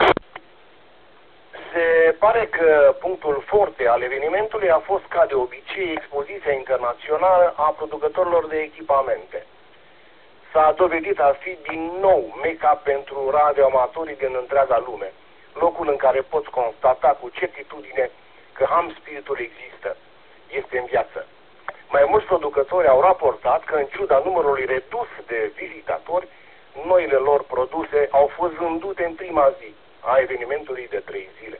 A: Se pare că punctul forte al evenimentului a fost, ca de obicei, expoziția internațională a producătorilor de echipamente. S-a dovedit a fi din nou meca pentru radioamatorii din întreaga lume, locul în care poți constata cu certitudine că ham spiritul există, este în viață. Mai mulți producători au raportat că, în ciuda numărului redus de vizitatori, noile lor produse au fost vândute în prima zi a evenimentului de trei zile.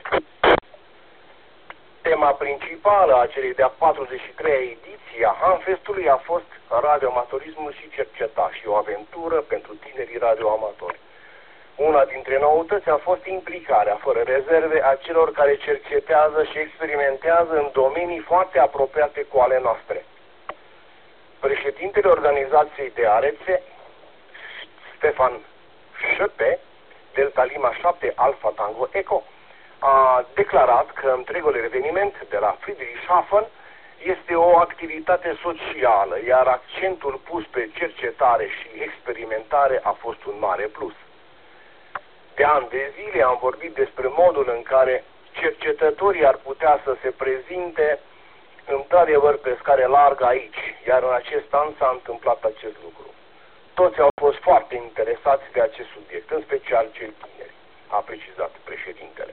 A: Tema principală a celei de-a patruzeci și treia ediții a Hanfestului a fost radioamatorismul și cerceta și o aventură pentru tinerii radioamatori. Una dintre noutăți a fost implicarea fără rezerve a celor care cercetează și experimentează în domenii foarte apropiate cu ale noastre. Președintele organizației de arețe, Stefan Șepe, Delta Lima șapte Alpha Tango Echo, a declarat că întregul eveniment de la Friedrichshafen este o activitate socială, iar accentul pus pe cercetare și experimentare a fost un mare plus. De ani de zile am vorbit despre modul în care cercetătorii ar putea să se prezinte într-adevăr pe scară largă aici, iar în acest an s-a întâmplat acest lucru. Toți au fost foarte interesați de acest subiect, în special cei tineri, a precizat președintele.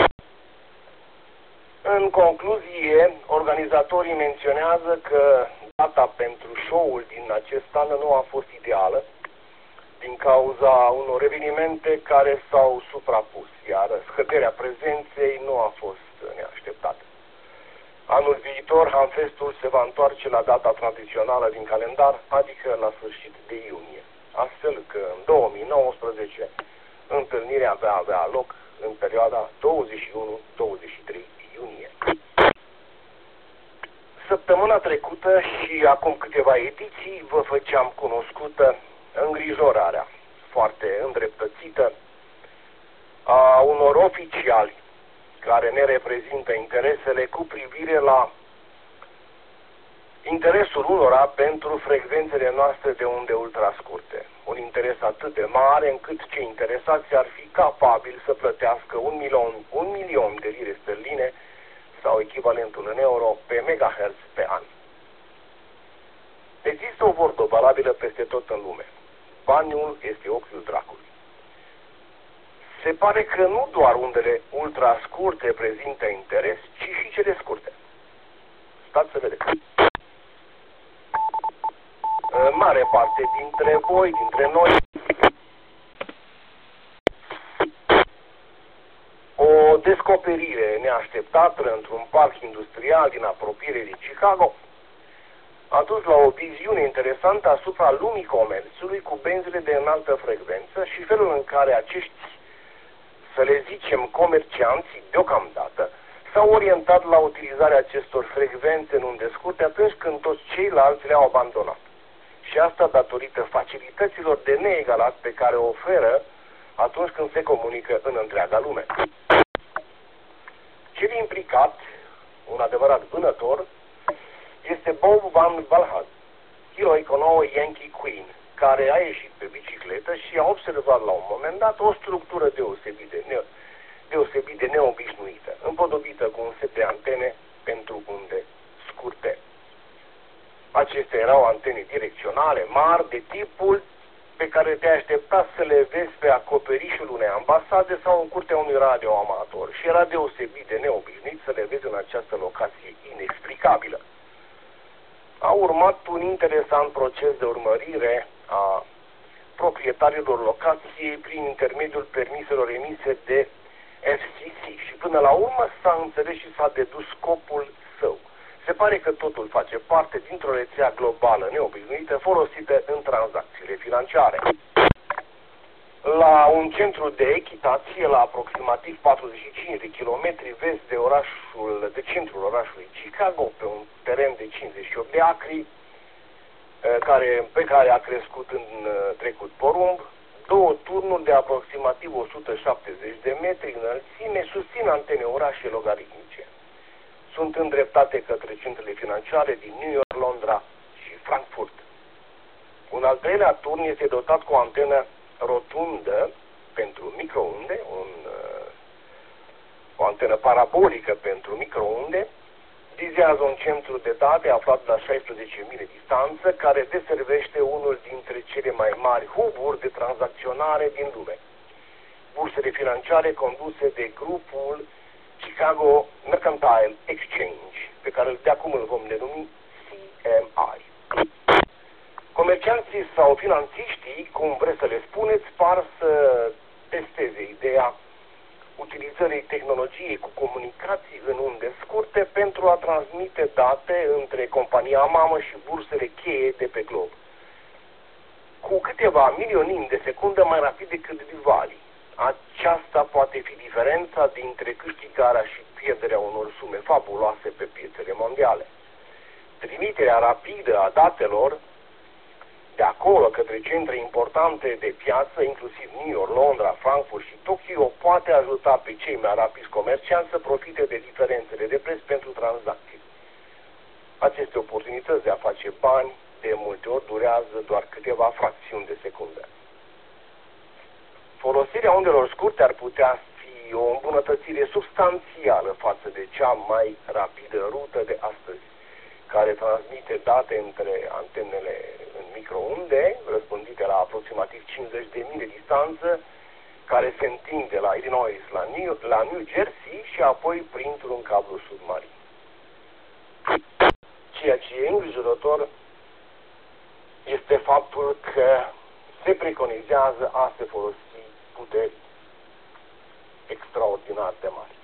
A: În concluzie, organizatorii menționează că data pentru show-ul din acest an nu a fost ideală, din cauza unor evenimente care s-au suprapus, iar scăderea prezenței nu a fost neașteptată. Anul viitor, Hanfestul se va întoarce la data tradițională din calendar, adică la sfârșit de iunie, astfel că în două mii nouăsprezece întâlnirea va avea loc în perioada douăzeci și unu douăzeci și trei iunie. Săptămâna trecută și acum câteva ediții vă făceam cunoscută îngrijorarea foarte îndreptățită a unor oficiali care ne reprezintă interesele cu privire la interesul unora pentru frecvențele noastre de unde ultrascurte. Un interes atât de mare încât cei interesați ar fi capabili să plătească un milion, un milion de lire sterline sau echivalentul în euro pe megahertz pe an. Există o vorbă valabilă peste tot în lume. Baniul este ochiul dracului. Se pare că nu doar undele ultrascurte prezintă interes, ci și cele scurte. Stați să vedeți. În mare parte dintre voi, dintre noi, o descoperire neașteptată într-un parc industrial din apropiere de Chicago a dus la o viziune interesantă asupra lumii comerțului cu benzile de înaltă frecvență și felul în care acești, să le zicem, comercianți, deocamdată, s-au orientat la utilizarea acestor frecvențe în unde scurte atunci când toți ceilalți le-au abandonat. Și asta datorită facilităților de neegalat pe care o oferă atunci când se comunică în întreaga lume. Cel implicat, un adevărat vânător, este Bob Van Valhad, Kilo Econo Yankee Queen, care a ieșit pe bicicletă și a observat la un moment dat o structură deosebit de, ne deosebit de neobișnuită, împodobită cu un set de antene pentru unde scurte. Acestea erau antene direcționale, mari, de tipul pe care te aștepta să le vezi pe acoperișul unei ambasade sau în curtea unui radioamator și era deosebit de neobișnuit să le vezi în această locație inexplicabilă. A urmat un interesant proces de urmărire a proprietarilor locației prin intermediul permiselor emise de F C C și până la urmă s-a înțeles și s-a dedus scopul său. Se pare că totul face parte dintr-o rețea globală neobișnuită folosită în tranzacțiile financiare. la un centru de echitație la aproximativ patruzeci și cinci de kilometri vest de orașul, de centrul orașului Chicago, pe un teren de cincizeci și opt de acri, care, pe care a crescut în trecut porumb, două turnuri de aproximativ o sută șaptezeci de metri înălțime susțin antene orașe logaritmice. Sunt îndreptate către centrele financiare din New York, Londra și Frankfurt. Un al treilea turn este dotat cu o antenă rotundă pentru microunde, un, o antenă parabolică pentru microunde, vizează un centru de date aflat la șaisprezece mile distanță, care deservește unul dintre cele mai mari huburi de tranzacționare din lume. Bursele financiare conduse de grupul Chicago Mercantile Exchange, pe care de acum îl vom denumi C M I. Comercianții sau finanțiștii, cum vreți să le spuneți, par să testeze ideea utilizării tehnologiei cu comunicații în unde scurte pentru a transmite date între compania mamă și bursele cheie de pe glob. Cu câteva milionimi de secundă mai rapid decât Vivaldi. Aceasta poate fi diferența dintre câștigarea și pierderea unor sume fabuloase pe piețele mondiale. Trimiterea rapidă a datelor de acolo către centre importante de piață, inclusiv New York, Londra, Frankfurt și Tokyo, poate ajuta pe cei mai rapizi comercianți să profite de diferențele de preț pentru tranzacții. Aceste oportunități de a face bani de multe ori durează doar câteva fracțiuni de secundă. Folosirea undelor scurte ar putea fi o îmbunătățire substanțială față de cea mai rapidă rută de astăzi, care transmite date între antenele în microunde, răspândite la aproximativ cincizeci de mile distanță, care se întinde la Illinois, la New, la New Jersey și apoi printr-un cablu submarin. Ceea ce e îngrijorător este faptul că se preconizează a se folosi puteri extraordinar de mari.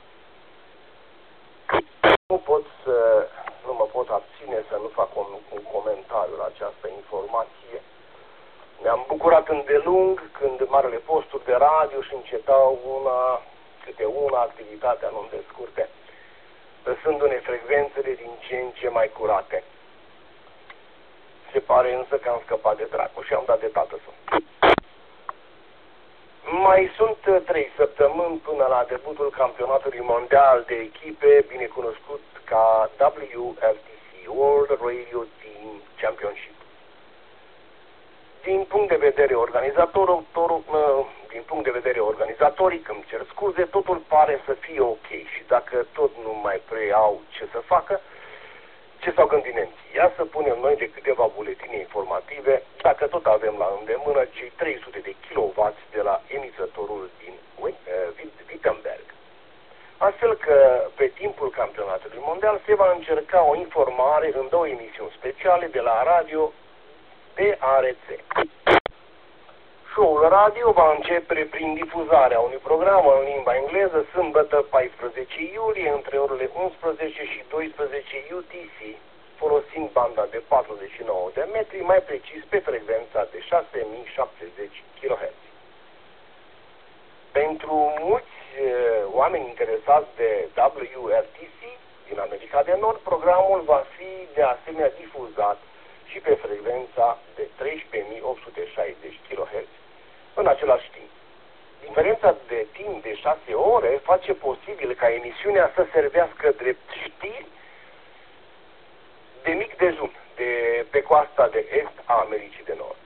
A: Nu pot să, nu mă pot abține să nu fac un, un comentariu la această informație. Ne-am bucurat îndelung când marele posturi de radio și încetau una câte una activitatea în unde scurte, lăsându-ne frecvențele din ce în ce mai curate. Se pare însă că am scăpat de dracu și am dat de tată sunt. Mai sunt trei săptămâni până la debutul campionatului mondial de echipe, binecunoscut ca W R T C, World Radio Team Championship. Din punct de vedere organizator, din punct de vedere organizatoric, îmi cer scuze, totul pare să fie ok și dacă tot nu mai preiau ce să facă, ce s-au gândit nemții? Ia să punem noi de câteva buletine informative, dacă tot avem la îndemână cei trei sute de kilowați de la emițătorul din Wittenberg. Astfel că pe timpul campionatului mondial se va încerca o informare în două emisiuni speciale de la radio D A R C. Show-ul radio va începe prin difuzarea unui program în limba engleză sâmbătă paisprezece iulie între orele unsprezece și douăsprezece U T C, folosind banda de patruzeci și nouă de metri, mai precis pe frecvența de șase mii șaptezeci kilohertz. Pentru mulți e, oameni interesați de W R T C din America de Nord, programul va fi de asemenea difuzat și pe frecvența de treisprezece mii opt sute șaizeci kilohertz. În același timp, diferența de timp de șase ore face posibil ca emisiunea să servească drept știri de mic dejun, de pe coasta de est a Americii de Nord.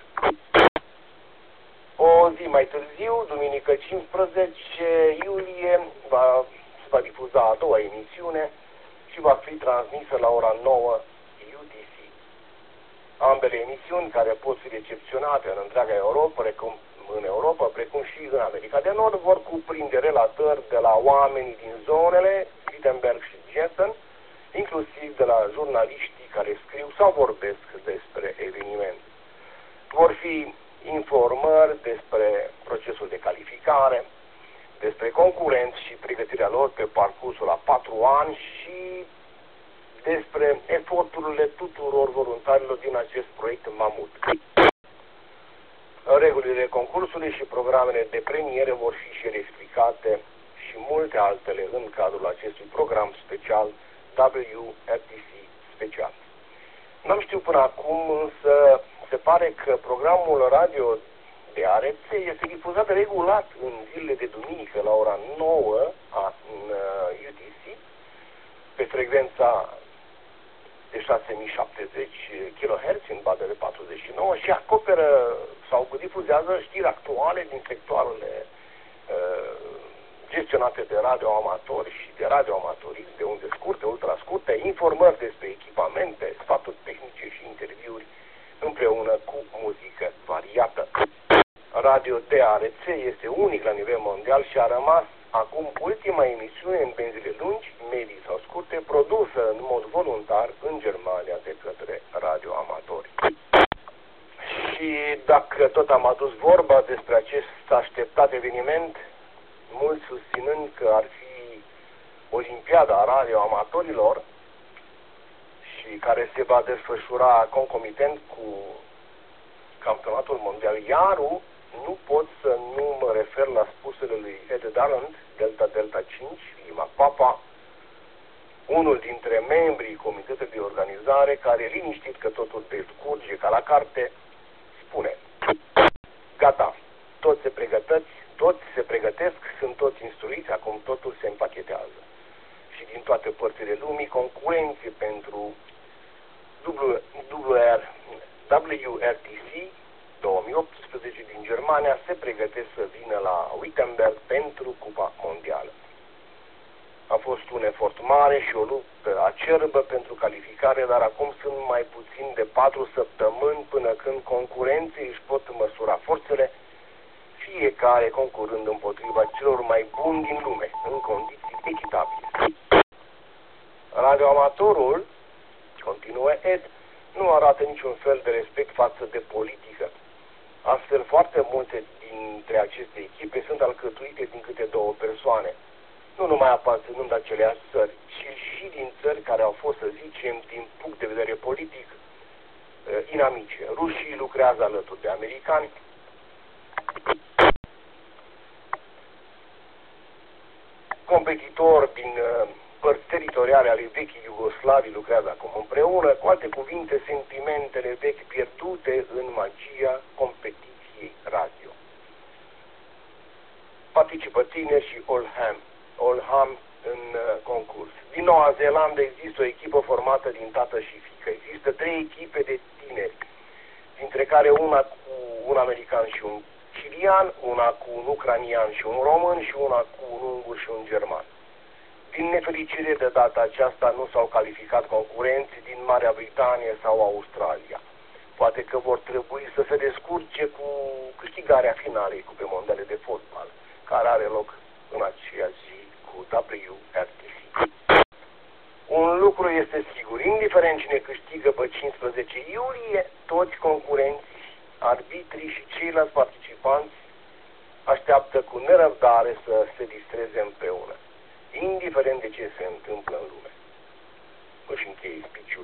A: O zi mai târziu, duminică cincisprezece iulie, va, se va difuza a doua emisiune și va fi transmisă la ora nouă U T C. Ambele emisiuni, care pot fi recepționate în întreaga Europa, precum în Europa, precum și în America de Nord, vor cuprinde relatări de la oamenii din zonele Wittenberg și Jensen, inclusiv de la jurnaliștii care scriu sau vorbesc despre eveniment. Vor fi informări despre procesul de calificare, despre concurenți și pregătirea lor pe parcursul a patru ani și despre eforturile tuturor voluntarilor din acest proiect Mamut. Regulile concursului și programele de premiere vor fi și explicate și multe altele în cadrul acestui program special W R T C special. N-am știut până acum, însă se pare că programul radio de A R C este difuzat regulat în zilele de duminică la ora nouă a, în uh, U T C pe frecvența de șase mii șaptezeci kilohertz în bază de patruzeci și nouă și acoperă sau difuzează știri actuale din sectoarele uh, gestionate de radioamatori și de radioamatorism, de unde scurte, ultrascurte, informări despre echipamente, sfaturi tehnice și interviuri împreună cu muzică variată. Radio D A R C este unic la nivel mondial și a rămas acum ultima emisiune în benzile lungi, medii sau scurte, produsă în mod voluntar în Germania de către radioamatori. Și dacă tot am adus vorba despre acest așteptat eveniment, mulți susținând că ar fi Olimpiada radioamatorilor și care se va desfășura concomitent cu campionatul mondial Iaru, nu pot să nu mă refer la spusele lui Ed Darland, Delta Delta cinci, Lima Papa, unul dintre membrii comitetului de organizare, care, liniștit că totul decurge ca la carte, spune: gata, toți se pregătesc, toți se pregătesc, sunt toți instruiți, acum totul se împachetează. Și din toate părțile lumii, concurenții pentru W R T C două mii optsprezece din Germania se pregătesc să vină la Wittenberg pentru Cupa Mondială. A fost un efort mare și o luptă acerbă pentru calificare, dar acum sunt mai puțin de patru săptămâni până când concurenții își pot măsura forțele, fiecare concurând împotriva celor mai buni din lume, în condiții echitabile. Radioamatorul, continuă Ed, nu arată niciun fel de respect față de politică. Astfel, foarte multe dintre aceste echipe sunt alcătuite din câte două persoane, nu numai aparținând aceleași țări, ci și din țări care au fost, să zicem, din punct de vedere politic, inamice. Rușii lucrează alături de americani, competitori din părți teritoriale ale vechii Iugoslavii lucrează acum împreună, cu alte cuvinte, sentimentele vechi pierdute în magia competiției radio. Participă tineri și Oldham, Oldham în uh, concurs. Din Noua Zeelandă există o echipă formată din tată și fiică. Există trei echipe de tineri, dintre care una cu un american și un cilian, una cu un ucranian și un român și una cu un ungur și un german. Din nefericire, de data aceasta nu s-au calificat concurenții din Marea Britanie sau Australia. Poate că vor trebui să se descurce cu câștigarea finalei Cupei Mondiale de Fotbal, care are loc în aceea zi cu W R T C. Un lucru este sigur, indiferent cine câștigă pe cincisprezece iulie, toți concurenții, arbitrii și ceilalți participanți așteaptă cu nerăbdare să se distreze împreună, indiferent de ce se întâmplă în lume. Își încheie speech-ul.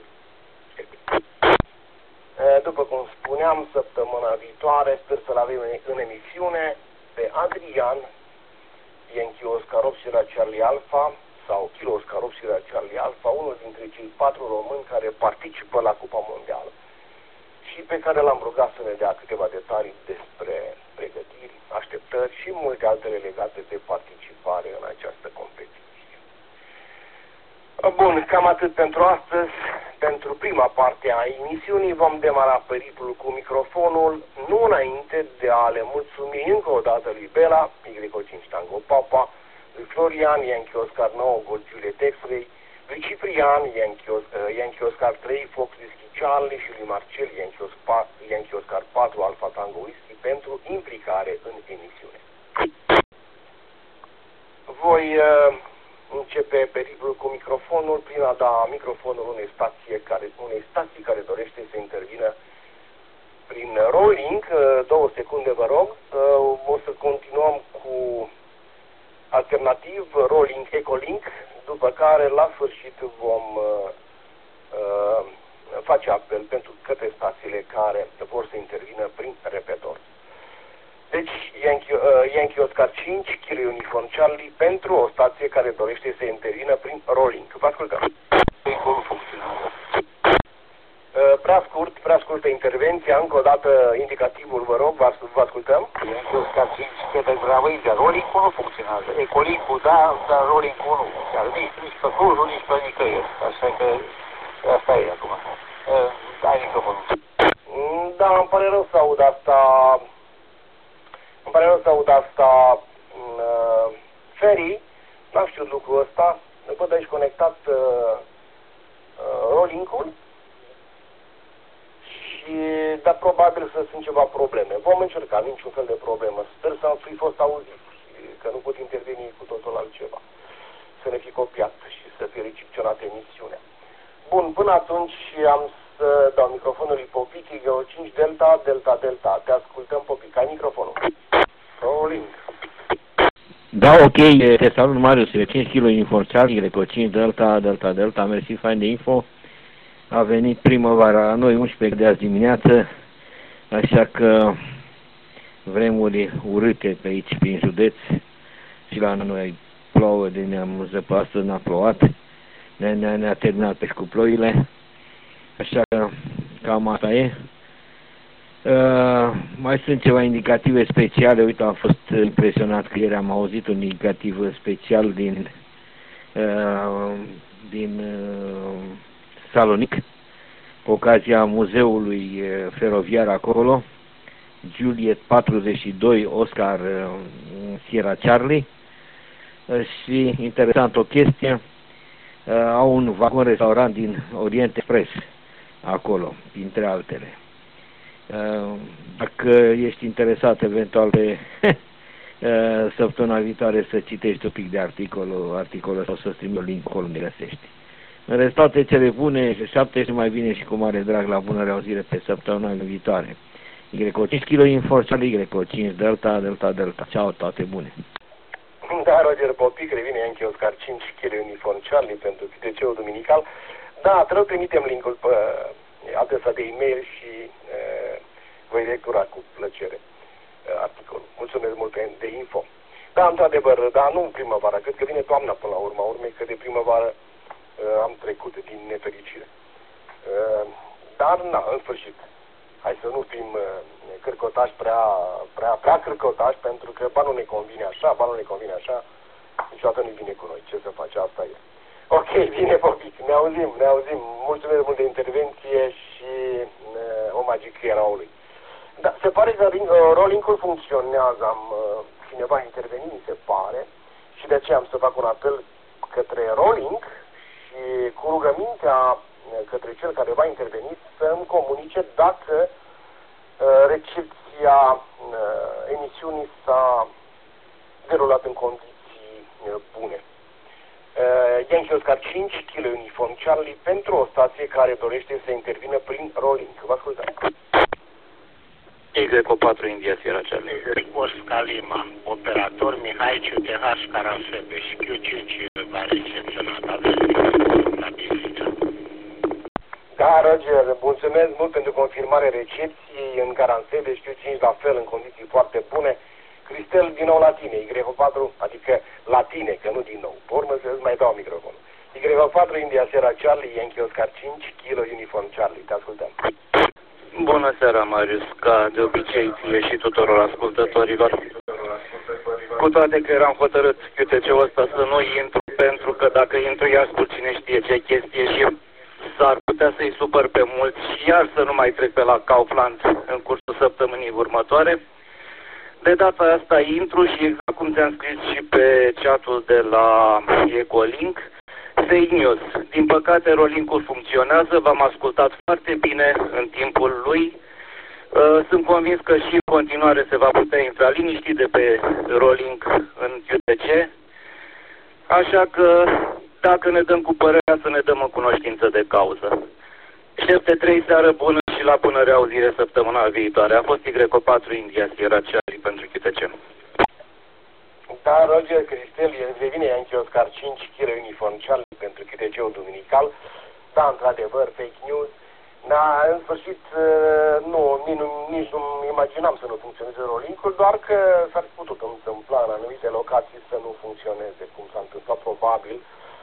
A: După cum spuneam, săptămâna viitoare sper să-l avem în emisiune pe Adrian Yankee Oscar opt Sierra Charlie Alpha sau Kilo Oscar opt Sierra Charlie Alpha, unul dintre cei patru români care participă la Cupa Mondială și pe care l-am rugat să ne dea câteva detalii despre pregătiri, așteptări și multe altele legate de participare în această competiție. Bun, cam atât pentru astăzi. Pentru prima parte a emisiunii vom demara periplul cu microfonul, nu înainte de a le mulțumi încă o dată lui Bela, Y cinci Tango Papa, lui Florian, Yankee Oscar nouă, Gold Juliet X-Ray, lui Ciprian, Yankee Oscar trei, Fox Whisky Charlie și lui Marcel, Yankee Oscar patru, Alpha Tango Whisky, pentru implicare în emisiune. Voi uh, începe periplul cu microfonul prin a da microfonul unei stații care, unei stații care dorește să intervină prin rolling. Două secunde, vă rog. O să continuăm cu alternativ rolling Ecolink, după care la sfârșit vom uh, uh, face apel pentru către stațiile care vor să intervină prin repetor. Deci, Yankee, uh, Yankee Oscar cinci, Kilo Uniform Charlie, pentru o stație care dorește să intervină prin rolling. Vă ascultăm.
C: Cum funcționează?
A: Uh, prea scurt, prea scurtă intervenția, încă o dată indicativul, vă rog, vă, vă ascultăm.
C: Yankee Oscar cinci, către Bravo India. Rolling-ul nu funcționează. Ecolink-ul da, dar rolling-ul nu funcționează. Nici, nici pe Clujul, nici pe nicăieri. Așa că asta e acum. Uh, ai microfonul.
A: Da, îmi pare rău să aud asta. Îmi pare rău să aud asta. Uh, Ferry, n-am știut lucrul ăsta. Ne văd aici conectat uh, uh, rolling-ul. Și, dar probabil să sunt ceva probleme. Vom încerca, niciun fel de problemă. Sper să am fi fost auzit, că nu pot interveni cu totul altceva. Să ne fi copiat și să fie recepționată emisiunea. Bun, până atunci am să dau microfonul lui Popic, E G O cinci Delta, Delta, Delta. Te ascultăm, Popic. Ai microfonul. Rolling.
E: Da, ok, te salut, Marius, cinci kilo Uniform Charlie, E G O cinci Delta, Delta, Delta, mersi, fain de info. A venit primăvara la noi, unsprezece de azi dimineață, așa că vremuri urâte pe aici, prin județ, și la noi plouă, de ne-am zăpat, astăzi n-a plouat, ne-a ne ne terminat pe cu ploile, așa că cam asta e. Uh, mai sunt ceva indicative speciale, uite, am fost impresionat că ieri am auzit un indicativ special din, uh, din uh, Salonic, cu ocazia muzeului feroviar acolo, Juliet patruzeci și doi, Oscar Sierra Charlie. Și interesant o chestie, au un vagon-restaurant din Orient Express acolo, printre altele. Dacă ești interesat eventual pe săptămâna viitoare să citești un pic de articolul, articolul sau să strimi link acolo unde găsești. În rest, toate cele bune, șapte și mai bine și cu mare drag la bună reauzire pe săptămâna viitoare. Y O cinci kilo Uniform Charlie, Y O cinci Delta, Delta, Delta. Ceau, toate bune.
A: Da, Roger Popic, revine Yankee Oscar cinci Kilo Uniform Charlie pentru Q T C-ul duminical. Da, trebuie trimitem linkul pe adresa de e-mail și uh, voi lectura cu plăcere uh, articolul. Mulțumesc mult de info. Da, într-adevăr, da, nu în primăvară, cred că vine toamna până la urma urmei, că de primăvară uh, am trecut din nefericire. Uh, dar, na, în sfârșit, hai să nu fim uh, cârcotași prea, prea, prea cârcotași, pentru că ba nu ne convine așa, ba nu ne convine așa, niciodată nu vine cu noi. Ce să face, asta e. Ok, bine, Popic, ne auzim, ne auzim. Mulțumesc mult de intervenție și uh, omagii eraului. Da, se pare că uh, rolling-ul funcționează, am uh, cineva intervenit, mi se pare, și de aceea am să fac un apel către rolling și cu rugămintea către cel care va interveni să îmi comunice dacă uh, recepția uh, emisiunii s-a derulat în condiții uh, bune. Uh, Yankee Oscar cinci, Kilo Uniform Charlie, pentru o stație care dorește să intervină prin rolling. Vă ascultăm.
C: Y O patru India Sierra Charlie.
F: Oscar Lima, operator Mihai C T H Caransebeș, Q cinci va recepționa, aveți la Bistrița.
A: Da, Roger, mulțumesc mult pentru confirmarea recepției în Caransebeș, Q cinci la fel, în condiții foarte bune. Cristel, din nou la tine, Y O patru, adică la tine, că nu din nou. Pe urmă să-ți mai dau microfonul. Y O patru India Sierra Charlie, Yankee Oscar cinci, Kilo Uniform Charlie. Te ascultăm.
C: Bună seara, Marius, ca de obicei ție și tuturor ascultătorilor. Cu toate că eram hotărât Q T C-ul ăsta să nu intru, pentru că dacă intru iar spun cine știe ce chestie și s-ar putea să-i supăr pe mulți și iar să nu mai trec pe la Kaufland în cursul săptămânii următoare. De data asta intru și exact cum ți-am scris și pe chatul de la Ecolink, fake news. Din păcate, rolling-ul funcționează, v-am ascultat foarte bine în timpul lui. Sunt convins că și în continuare se va putea intra liniștit de pe rolling în Q T C. Așa că, dacă ne dăm cu părerea, să ne dăm în cunoștință de cauză. Șepte trei, seară bună și la bună reauzire săptămâna viitoare. A fost Y O patru India Sierra Charlie pentru Q T C.
A: Da, Roger, Cristel, revine Yankee Oscar cinci, Kilo Uniform Charlie pentru Q T C-ul duminical. Da, într-adevăr, fake news. Da, în sfârșit, nu, nici nu, nici nu imaginam să nu funcționeze rolling-ul, doar că s-ar putut întâmpla în anumite locații să nu funcționeze, cum s-a întâmplat probabil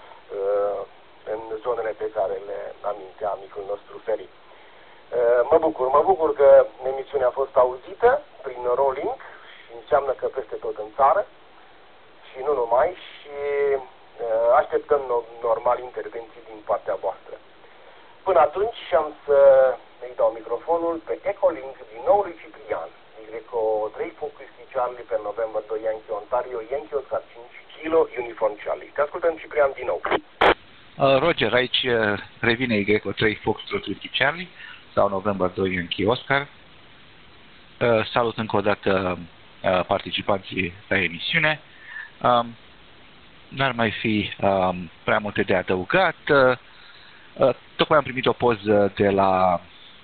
A: în zonele pe care le amintea micul nostru Feri. Mă bucur, mă bucur că emisiunea a fost auzită prin rolling și înseamnă că peste tot în țară și nu numai, și așteptăm normal intervenții din partea voastră. Până atunci am să îi dau microfonul pe Ecolink din nou lui Ciprian. Greco trei Foxtrot Charlie pe November doi Yankee Ontario, Yankee Oscar cinci Kilo Uniform Charlie. Te ascultăm, Ciprian, din nou.
D: Uh, Roger, aici uh, revine Greco trei Foxtrot Charlie sau November doi Yankee Oscar. Uh, salut încă o dată uh, participanții la emisiune. Um, N-ar mai fi um, prea multe de adăugat. Uh, Uh, tocmai am primit o poză de la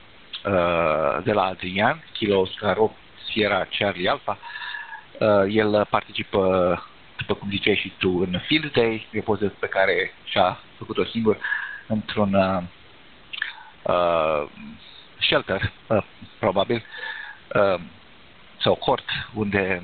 D: uh, de la Adrian, Kilo Oscar opt Sierra Charlie Alpha. Uh, el participă, după cum ziceai și tu, în Field Day, e o poză pe care și-a făcut-o singur într-un uh, uh, shelter, uh, probabil, uh, sau cort, unde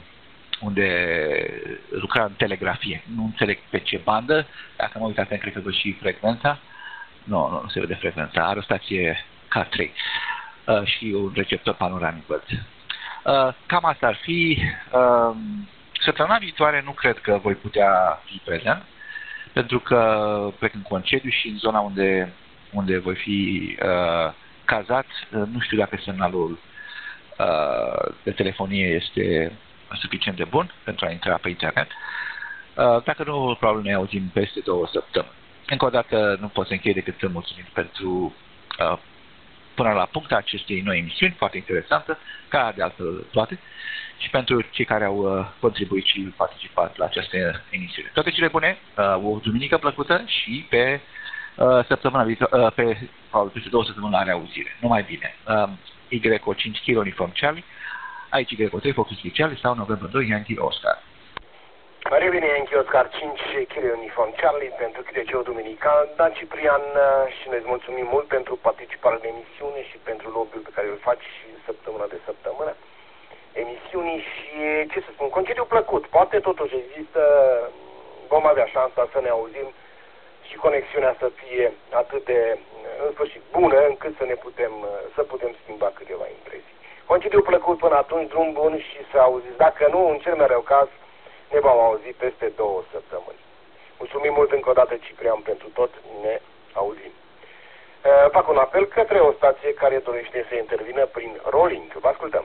D: unde lucra în telegrafie. Nu înțeleg pe ce bandă, dacă mă uitați, cred că văd și frecvența. Nu, nu, nu se vede frecvența. Are o stație K trei uh, și un receptor panoramic, văd. Uh, cam asta ar fi. Uh, săptămâna viitoare nu cred că voi putea fi prezent, pentru că plec în concediu și în zona unde, unde voi fi uh, cazat, uh, nu știu dacă semnalul uh, de telefonie este suficient de bun pentru a intra pe internet. Uh, dacă nu, probabil ne auzim peste două săptămâni. Încă o dată nu pot să închei decât să mulțumim pentru uh, până la punct acestei noi emisiuni, foarte interesantă, ca de altfel toate, și pentru cei care au uh, contribuit și participat la această emisiune. Toate cele bune, uh, o duminică plăcută și pe uh, săptămâna viitoare, uh, pe probabil peste două săptămâni la reauzire. Numai bine. Uh, Y O cinci Kilo Uniform Charlie, aici Y O trei Foxtrot Charlie sau November doi Yankee Oscar.
A: Revine Yankee Oscar cinci Kilo Uniform Charlie pentru C D C-ul Duminican. Dan Ciprian, și noi îți mulțumim mult pentru participarea în emisiune și pentru lobby-ul pe care îl faci și săptămână de săptămână emisiunii și, ce să spun, concediu plăcut. Poate totuși există, vom avea șansa să ne auzim și conexiunea să fie atât de, în sfârșit, bună încât să ne putem, să putem schimba câteva impresii. Concediu plăcut până atunci, drum bun și să auziți. Dacă nu, în cel mai rău caz, ne vom auzi peste două săptămâni. Mulțumim mult încă o dată, Ciprian, pentru tot. Ne auzim. Uh, fac un apel către o stație care dorește să intervină prin rolling. Vă ascultăm.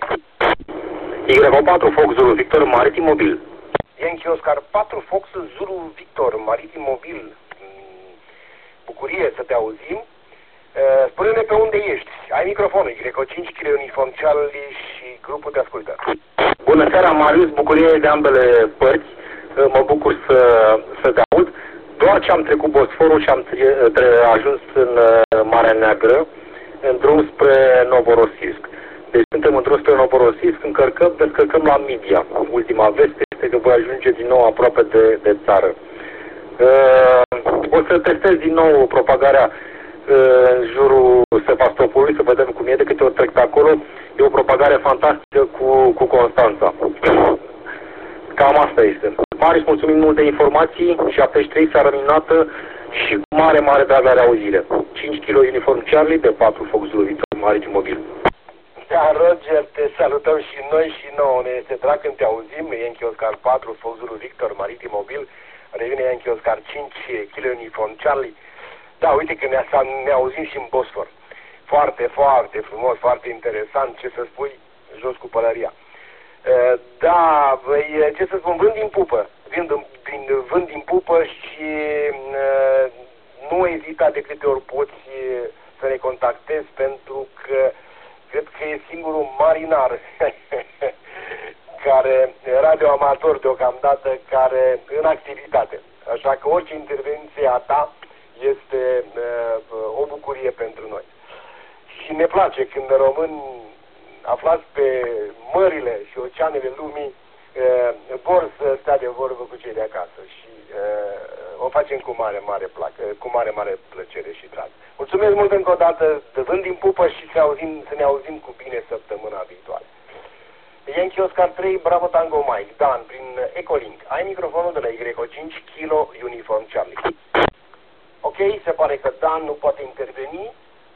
F: Y O patru Fox Zulu Victor Maritim Mobil.
A: Yankee Oscar patru Fox Zulu Victor Maritim Mobil. Bucurie să te auzim. Uh, Spune-ne pe unde ești. Ai microfonul. Y O cinci Kilo Uniform Charlie și grupul te ascultă.
F: Bună seara, Marius, bucurie de ambele părți, mă bucur să, să te aud. Doar ce am trecut Bosforul și am tre, tre, ajuns în Marea Neagră, în drum spre Novorossiysk. Deci suntem în drum spre Novorossiysk, încărcăm, descărcăm la Midia. Ultima veste este că voi ajunge din nou aproape de, de țară. O să testez din nou propagarea în jurul Sevastopolului, să vedem cum e, de câte ori trec pe acolo. E o propagare fantastică cu, cu Constanța. Cam asta este. Marius, mulțumim mult de informații, șaptezeci și trei, seara minunată și cu mare, mare drag la reauzire. cinci Kilo Uniform Charlie de patru Fox Zulu Victor Maritim Mobil.
A: Da, Roger, te salutăm și noi și nouă. Ne este drag când te auzim. Yankee Oscar patru Fox Zulu Victor Maritim Mobil. Revine Yankee Oscar cinci Kilo Uniform Charlie. Da, uite că ne, ne auzim și în Bosfor. Foarte, foarte frumos, foarte interesant, ce să spui, jos cu pălăria. Da, băi, ce să spun, vând din pupă, vând, din, vând din pupă și nu ezita de câte ori poți să ne contactezi, pentru că cred că e singurul marinar care, radioamator deocamdată, care în activitate. Așa că orice intervenție a ta este o bucurie pentru noi. Și ne place când români aflați pe mările și oceanele lumii vor să stea de vorbă cu cei de acasă și o facem cu mare, mare placă, cu mare, mare plăcere și drag. Mulțumesc mult încă o dată, vând din pupă și să, auzim, să ne auzim cu bine săptămâna viitoare. Yankee Oscar trei, Bravo Tango Mike, Dan, prin Ecolink. Ai microfonul de la Y O cinci, Kilo, Uniform Charlie. Ok, se pare că Dan nu poate interveni.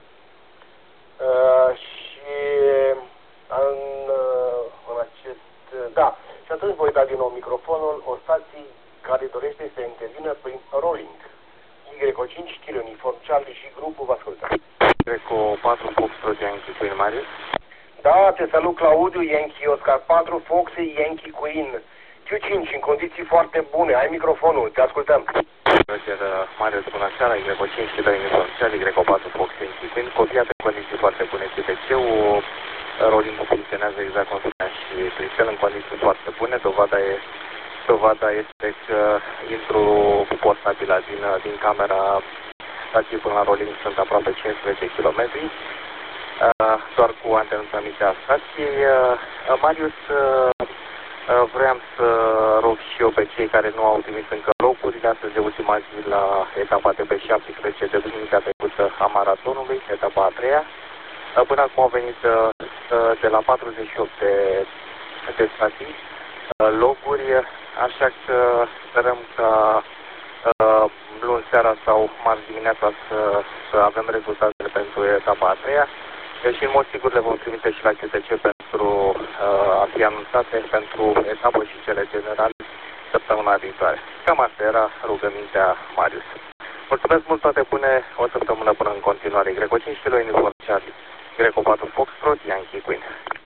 A: Uh, și în, uh, în acest... Uh, da, și atunci voi da din nou microfonul o stație care dorește să intervină prin Rolling. Y O cinci, Kilo, Uniform Charlie și grupul vă ascultă.
G: Y O patru, Foxtrot, Yankee Queen, Marius.
A: Da, te salut, Claudiu, Yankee Oscar patru, Foxy, Yankee Queen. Q cinci, în condiții foarte bune. Ai microfonul, te ascultăm.
G: Roger, Marius, bună seara, Y O cinci, Kilo, Uniform Charlie, Y O patru, Foxy, Yankee Queen. Copiat în condiții foarte bune. C T C-ul, rolling-ul funcționează exact cum spunea și Cristel, în condiții foarte bune. Dovada e Dovada este că intru cu portabila din, din camera stației până la rolling sunt aproape cincisprezece kilometri, uh, doar cu antența mică a stației. Uh, Marius, uh, vreau să rog și eu pe cei care nu au trimis încă locurile, astăzi de ultima zi la etapa de pe șaptesprezece de duminica trecută a maratonului, etapa a treia. Uh, până acum au venit uh, de la patruzeci și opt de, de stații locuri, așa că sperăm că uh, luni seara sau marți dimineața să, să avem rezultatele pentru etapa a treia și în mod sigur le vom trimite și la C T C pentru uh, a fi anunțate pentru etapă și cele generale săptămâna viitoare. Cam asta era rugămintea Marius. Mulțumesc mult, toate bune, o săptămână până în continuare. Y O cinci, Kilo, Uniform Charlie, Y O patru, Foxtrot, Yankee Queen.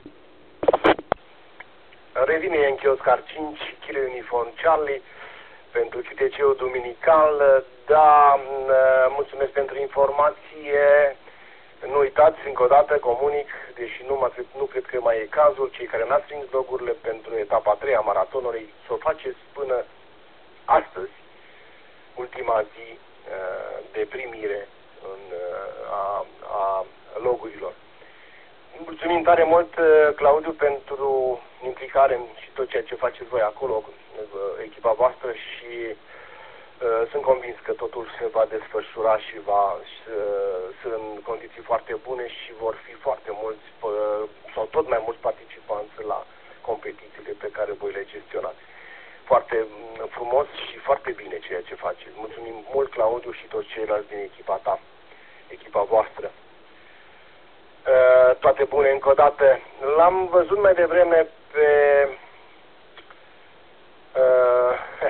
A: Revine Yankee Oscar cinci, Kilo Uniform Charlie, pentru Q T C-ul duminical. Da, mulțumesc pentru informație. Nu uitați, încă o dată, comunic, deși nu, nu cred că mai e cazul, cei care n-ați strâns logurile pentru etapa a treia a maratonului, să o faceți până astăzi, ultima zi de primire în, a, a logurilor. Mulțumim tare mult, Claudiu, pentru implicare și tot ceea ce faceți voi acolo, echipa voastră, și uh, sunt convins că totul se va desfășura și va uh, sunt în condiții foarte bune și vor fi foarte mulți uh, sau tot mai mulți participanți la competițiile pe care voi le gestionați. Foarte frumos și foarte bine ceea ce faceți. Mulțumim mult, Claudiu, și toți ceilalți din echipa ta, echipa voastră. Uh, toate bune încă o dată. L-am văzut mai devreme pe uh,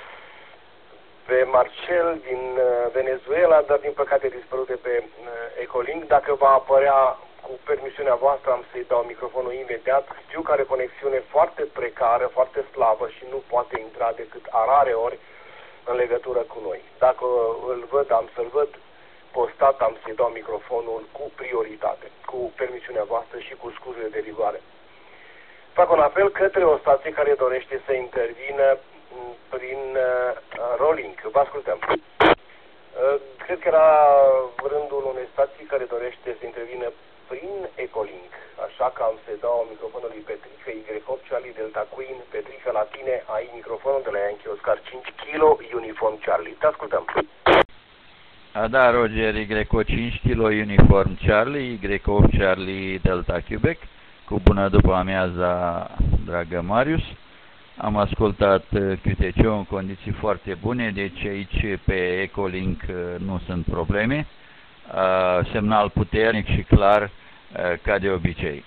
A: pe Marcel din uh, Venezuela, dar din păcate dispărut de pe uh, Ecolink. Dacă va apărea, cu permisiunea voastră, am să-i dau microfonul imediat. Știu că are conexiune foarte precară, foarte slabă și nu poate intra decât a rare ori în legătură cu noi. Dacă îl văd, am să-l văd postat, am să-i dau microfonul cu prioritate, cu permisiunea voastră și cu scuzele de rigoare. Fac un apel către o stație care dorește să intervină prin uh, rolling. Vă ascultăm. Uh, cred că era rândul unei stații care dorește să intervină prin Ecolink. Așa că am să-i dau microfonul lui Petrica, Y opt, Charlie, Delta Queen. Petrica, la tine ai microfonul de la Yankee Oscar cinci, Kilo, Uniform Charlie. Te ascultăm.
H: Da, Roger, Y O cinci, Kilo, Uniform Charlie, Y opt, Charlie, Delta Quebec. Cu bună după amiaza, dragă Marius. Am ascultat Q T C-ul în condiții foarte bune, deci aici pe Ecolink nu sunt probleme. Semnal puternic și clar, ca de obicei.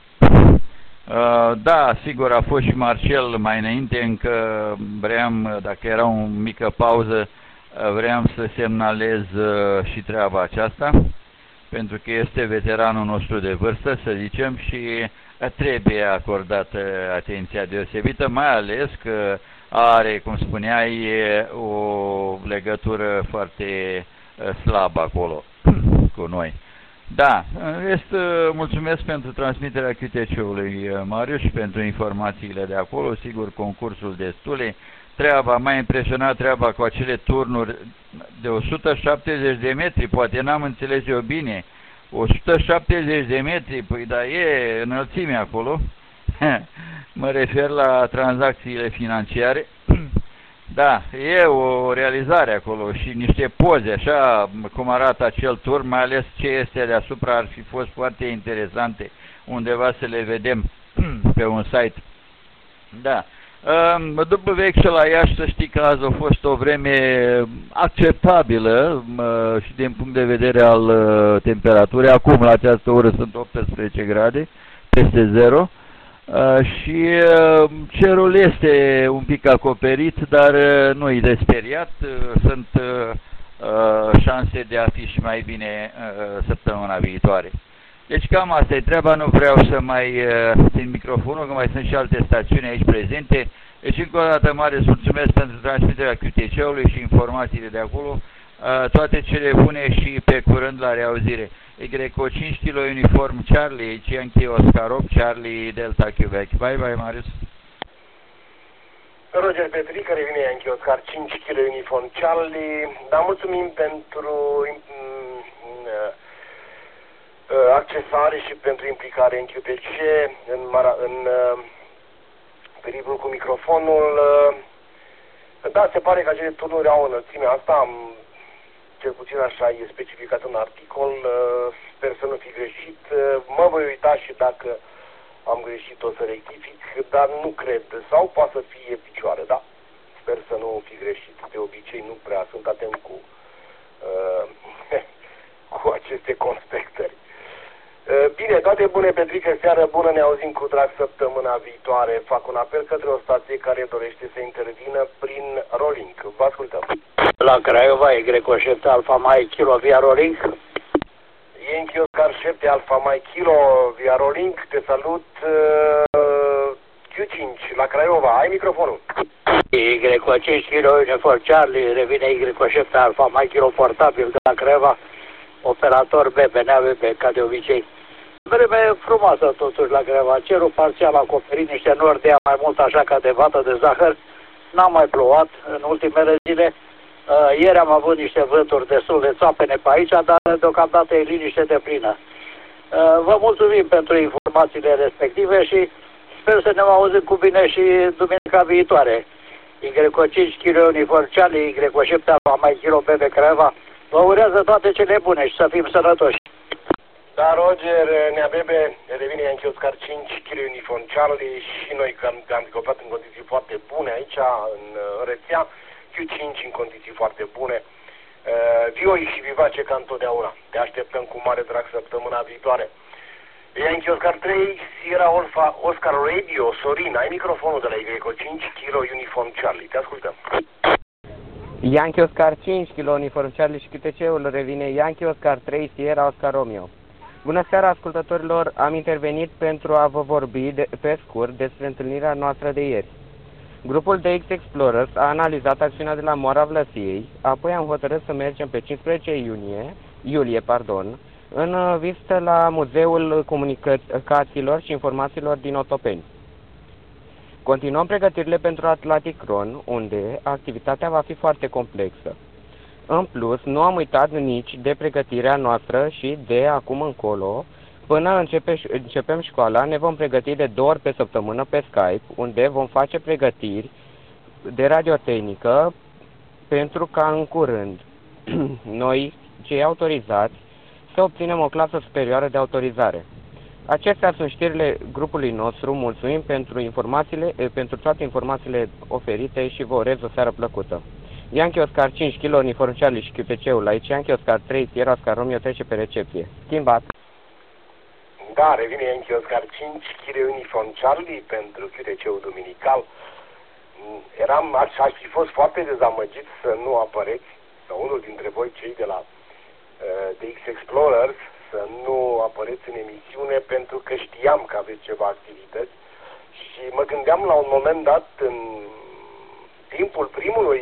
H: Da, sigur, a fost și Marcel mai înainte, încă vreau, dacă era o mică pauză, vreau să semnalez și treaba aceasta, pentru că este veteranul nostru de vârstă, să zicem, și trebuie acordată atenția deosebită, mai ales că are, cum spuneai, o legătură foarte slabă acolo cu noi. Da, este, mulțumesc pentru transmiterea Q T C-ului, Marius, și pentru informațiile de acolo, sigur, concursul destule. Treaba, m-a impresionat treaba cu acele turnuri de o sută șaptezeci de metri, poate n-am înțeles eu bine. o sută șaptezeci de metri, păi da, e înălțime acolo. Mă refer la tranzacțiile financiare. Da, e o realizare acolo și niște poze, așa cum arată acel tur, mai ales ce este deasupra, ar fi fost foarte interesante undeva să le vedem pe un site. Da. După vechi la Iași, să știi că azi a fost o vreme acceptabilă și din punct de vedere al temperaturii. Acum, la această oră, sunt optsprezece grade, peste zero. Și cerul este un pic acoperit, dar nu-i de speriat. Sunt șanse de a fi și mai bine săptămâna viitoare. Deci cam asta e treaba, nu vreau să mai țin microfonul, că mai sunt și alte stațiuni aici prezente. Deci încă o dată mare îți mulțumesc pentru transmiterea Q T C-ului și informațiile de acolo. Toate cele bune și pe curând la reauzire. Greco cinci kilo uniform Charlie, Yankee Oscar opt, Charlie Delta Quebec. Bye bye, Marius.
A: Roger Petrică, revine Yankee Oscar cinci kilo uniform Charlie. Dar mulțumim pentru accesare și pentru implicare în Q T C, în, în periplul cu microfonul. Da, se pare că acele turnuri au înălțimea asta, am, cel puțin așa e specificat în articol, sper să nu fi greșit. Mă voi uita și dacă am greșit o să rectific, dar nu cred, sau poate să fie picioare, da, sper să nu fi greșit. De obicei nu prea sunt atent cu, uh, cu aceste conspectări. Bine, toate bune, Petrică, seară bună, ne auzim cu drag săptămâna viitoare. Fac un apel către o stație care dorește să intervină prin Rolling. Vă ascultăm.
I: La Craiova, E Greco șapte Alfa Mai Kilo via Rolling.
A: Yankee Oscar șapte Alfa Mai Kilo via Rolling, te salut. Q cinci la Craiova, ai microfonul.
I: E Greco cinci kilo uniform Charlie, revine E Greco șapte Alfa Mai Kilo portabil de la Craiova. Operator B, B N A V B, ca de obicei. Vreme frumoasă totuși la Craiova, cerul parțial acoperit, niște nori de mai mult așa ca de vată de zahăr. N-am mai plouat în ultimele zile. Uh, ieri am avut niște vânturi destul de țapene pe aici, dar deocamdată e liniște de plină. Uh, vă mulțumim pentru informațiile respective și sper să ne auzim cu bine și duminica viitoare. Y cinci kilo uniform Charlie, Y șapte Alfa Mai Kilo B B Craiova. Vă urează toate cele bune și să fim sănătoși.
A: Da, Roger, Nea Bebe, revine Yankee Oscar cinci kilo uniform Charlie și noi că am, am copat în condiții foarte bune aici, în, în rețea, Q cinci în condiții foarte bune. Uh, vioi și vivace ca întotdeauna. Te așteptăm cu mare drag săptămâna viitoare. Yankee Oscar trei, Sierra Alpha Oscar Radio, Sorin, ai microfonul de la Y cinci kilo uniform Charlie, te ascultăm.
J: Yankee Oscar cinci kilo uniform Charlie și Q T C-ul revine Yankee Oscar trei, Sierra Oscar Romeo. Bună seara, ascultătorilor! Am intervenit pentru a vă vorbi de, pe scurt despre întâlnirea noastră de ieri. Grupul D X Explorers a analizat acțiunea de la Moara Vlăsiei, apoi am hotărât să mergem pe cincisprezece iunie, iulie pardon, în vizită la Muzeul Comunicațiilor și Informațiilor din Otopeni. Continuăm pregătirile pentru Atlantic Run, unde activitatea va fi foarte complexă. În plus, nu am uitat nici de pregătirea noastră și de acum încolo, până începe, începem școala, ne vom pregăti de două ori pe săptămână pe Skype, unde vom face pregătiri de radiotehnică pentru ca în curând noi, cei autorizați, să obținem o clasă superioară de autorizare. Acestea sunt știrile grupului nostru. Mulțumim pentru informațiile, pentru toate informațiile oferite și vă urez o seară plăcută. Yankee Oscar cinci kilo uniform Charlie și Q T C-ul aici, Yankee Oscar trei, Sierra Oscar Romeo trece pe recepție. Schimbat.
A: Da, revine Yankee Oscar cinci kilo uniform Charlie pentru Q T C-ul duminical. Eram, aș, aș fi fost foarte dezamăgit să nu apăreți, sau unul dintre voi cei de la uh, D X Explorers, să nu apăreți în emisiune pentru că știam că aveți ceva activități și mă gândeam la un moment dat în timpul primului,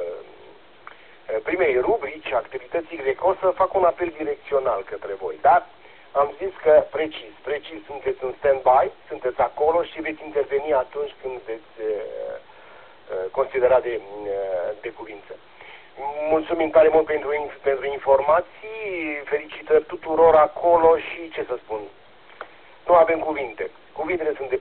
A: primei rubrici, activității Greco, să fac un apel direcțional către voi, dar am zis că precis, precis sunteți în stand-by, sunteți acolo și veți interveni atunci când veți considera de, de cuvință. Mulțumim tare mult pentru, pentru informații, felicitări tuturor acolo și ce să spun, nu avem cuvinte, cuvintele sunt de prisos.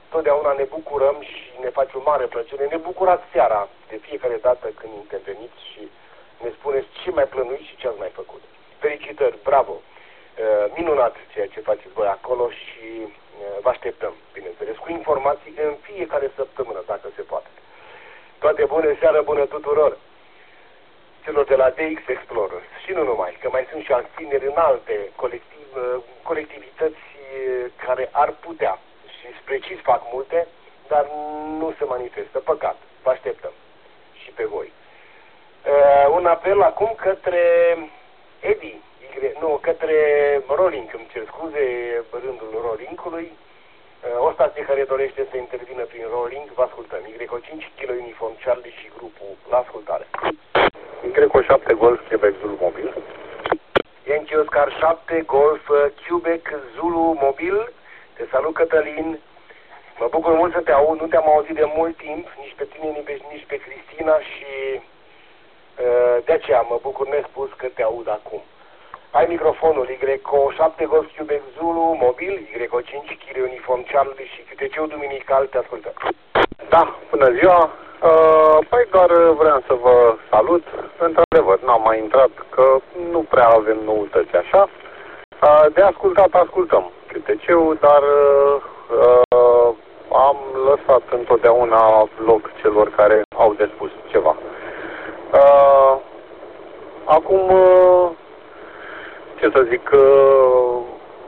A: totdeauna ne bucurăm și ne face o mare plăcere. Ne bucurați seara de fiecare dată când interveniți și ne spuneți ce mai plănuiți și ce ați mai făcut. Felicitări, bravo! Minunat ceea ce faceți voi acolo și vă așteptăm, bineînțeles, cu informații în fiecare săptămână, dacă se poate. Toate bune, seară bună tuturor celor de la D X Explorers și nu numai, că mai sunt și alți tineri în alte colectiv, colectivități care ar putea și precis fac multe, dar nu se manifestă. Păcat, vă așteptăm și pe voi. Uh, un apel acum către Eddie, nu, către Rolling, îmi cer scuze, rândul Rollingului, uh, o stație care dorește să intervină prin Rolling, vă ascultăm. Y O cinci, Kilo Uniform Charlie și grupul la ascultare.
F: Y O șapte, Golf, Quebec, Zulu, Mobil.
A: Yankee Oscar șapte, Golf, Quebec, Zulu, Mobil. Te salut, Cătălin. Mă bucur mult să te aud, nu te-am auzit de mult timp, nici pe tine, nici pe, nici pe Cristina și uh, de aceea mă bucur nespus că te aud acum. Ai microfonul Y O șapte, Golf, Quebec, Zulu, Mobil, Y O cinci, Kilo Uniform Charlie și Q T C-ul duminical, te ascultă.
F: Da, bună ziua. Uh, păi doar vreau să vă salut. Într-adevăr, n-am mai intrat, că nu prea avem noutăți așa. Uh, de ascultat, ascultăm Q T C-ul, dar uh, am lăsat întotdeauna loc celor care au de spus ceva. Uh, acum, uh, ce să zic, uh,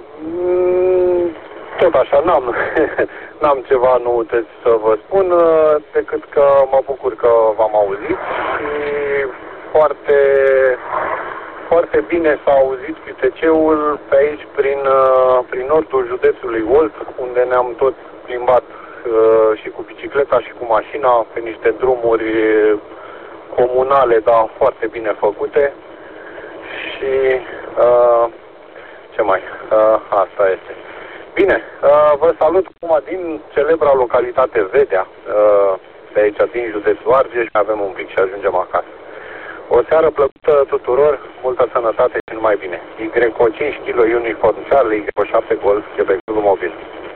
F: tot așa, n-am, n-am ceva noutăți să vă spun, uh, decât că mă bucur că v-am auzit și foarte, foarte bine s-a auzit Q T C-ul pe aici, prin, uh, prin nordul județului Olt, unde ne-am tot plimbat uh, și cu bicicleta și cu mașina pe niște drumuri comunale, dar foarte bine făcute. Și uh, ce mai? Uh, asta este. Bine, uh, vă salut acum din celebra localitate Vedea, uh, de aici din județul Argeș, avem un pic și ajungem acasă. O seară plăcută tuturor, multă sănătate și numai bine. Y O cinci, Kilo Uniform Charlie, Y O șapte, Golf, Quebec, Zulu, Mobil.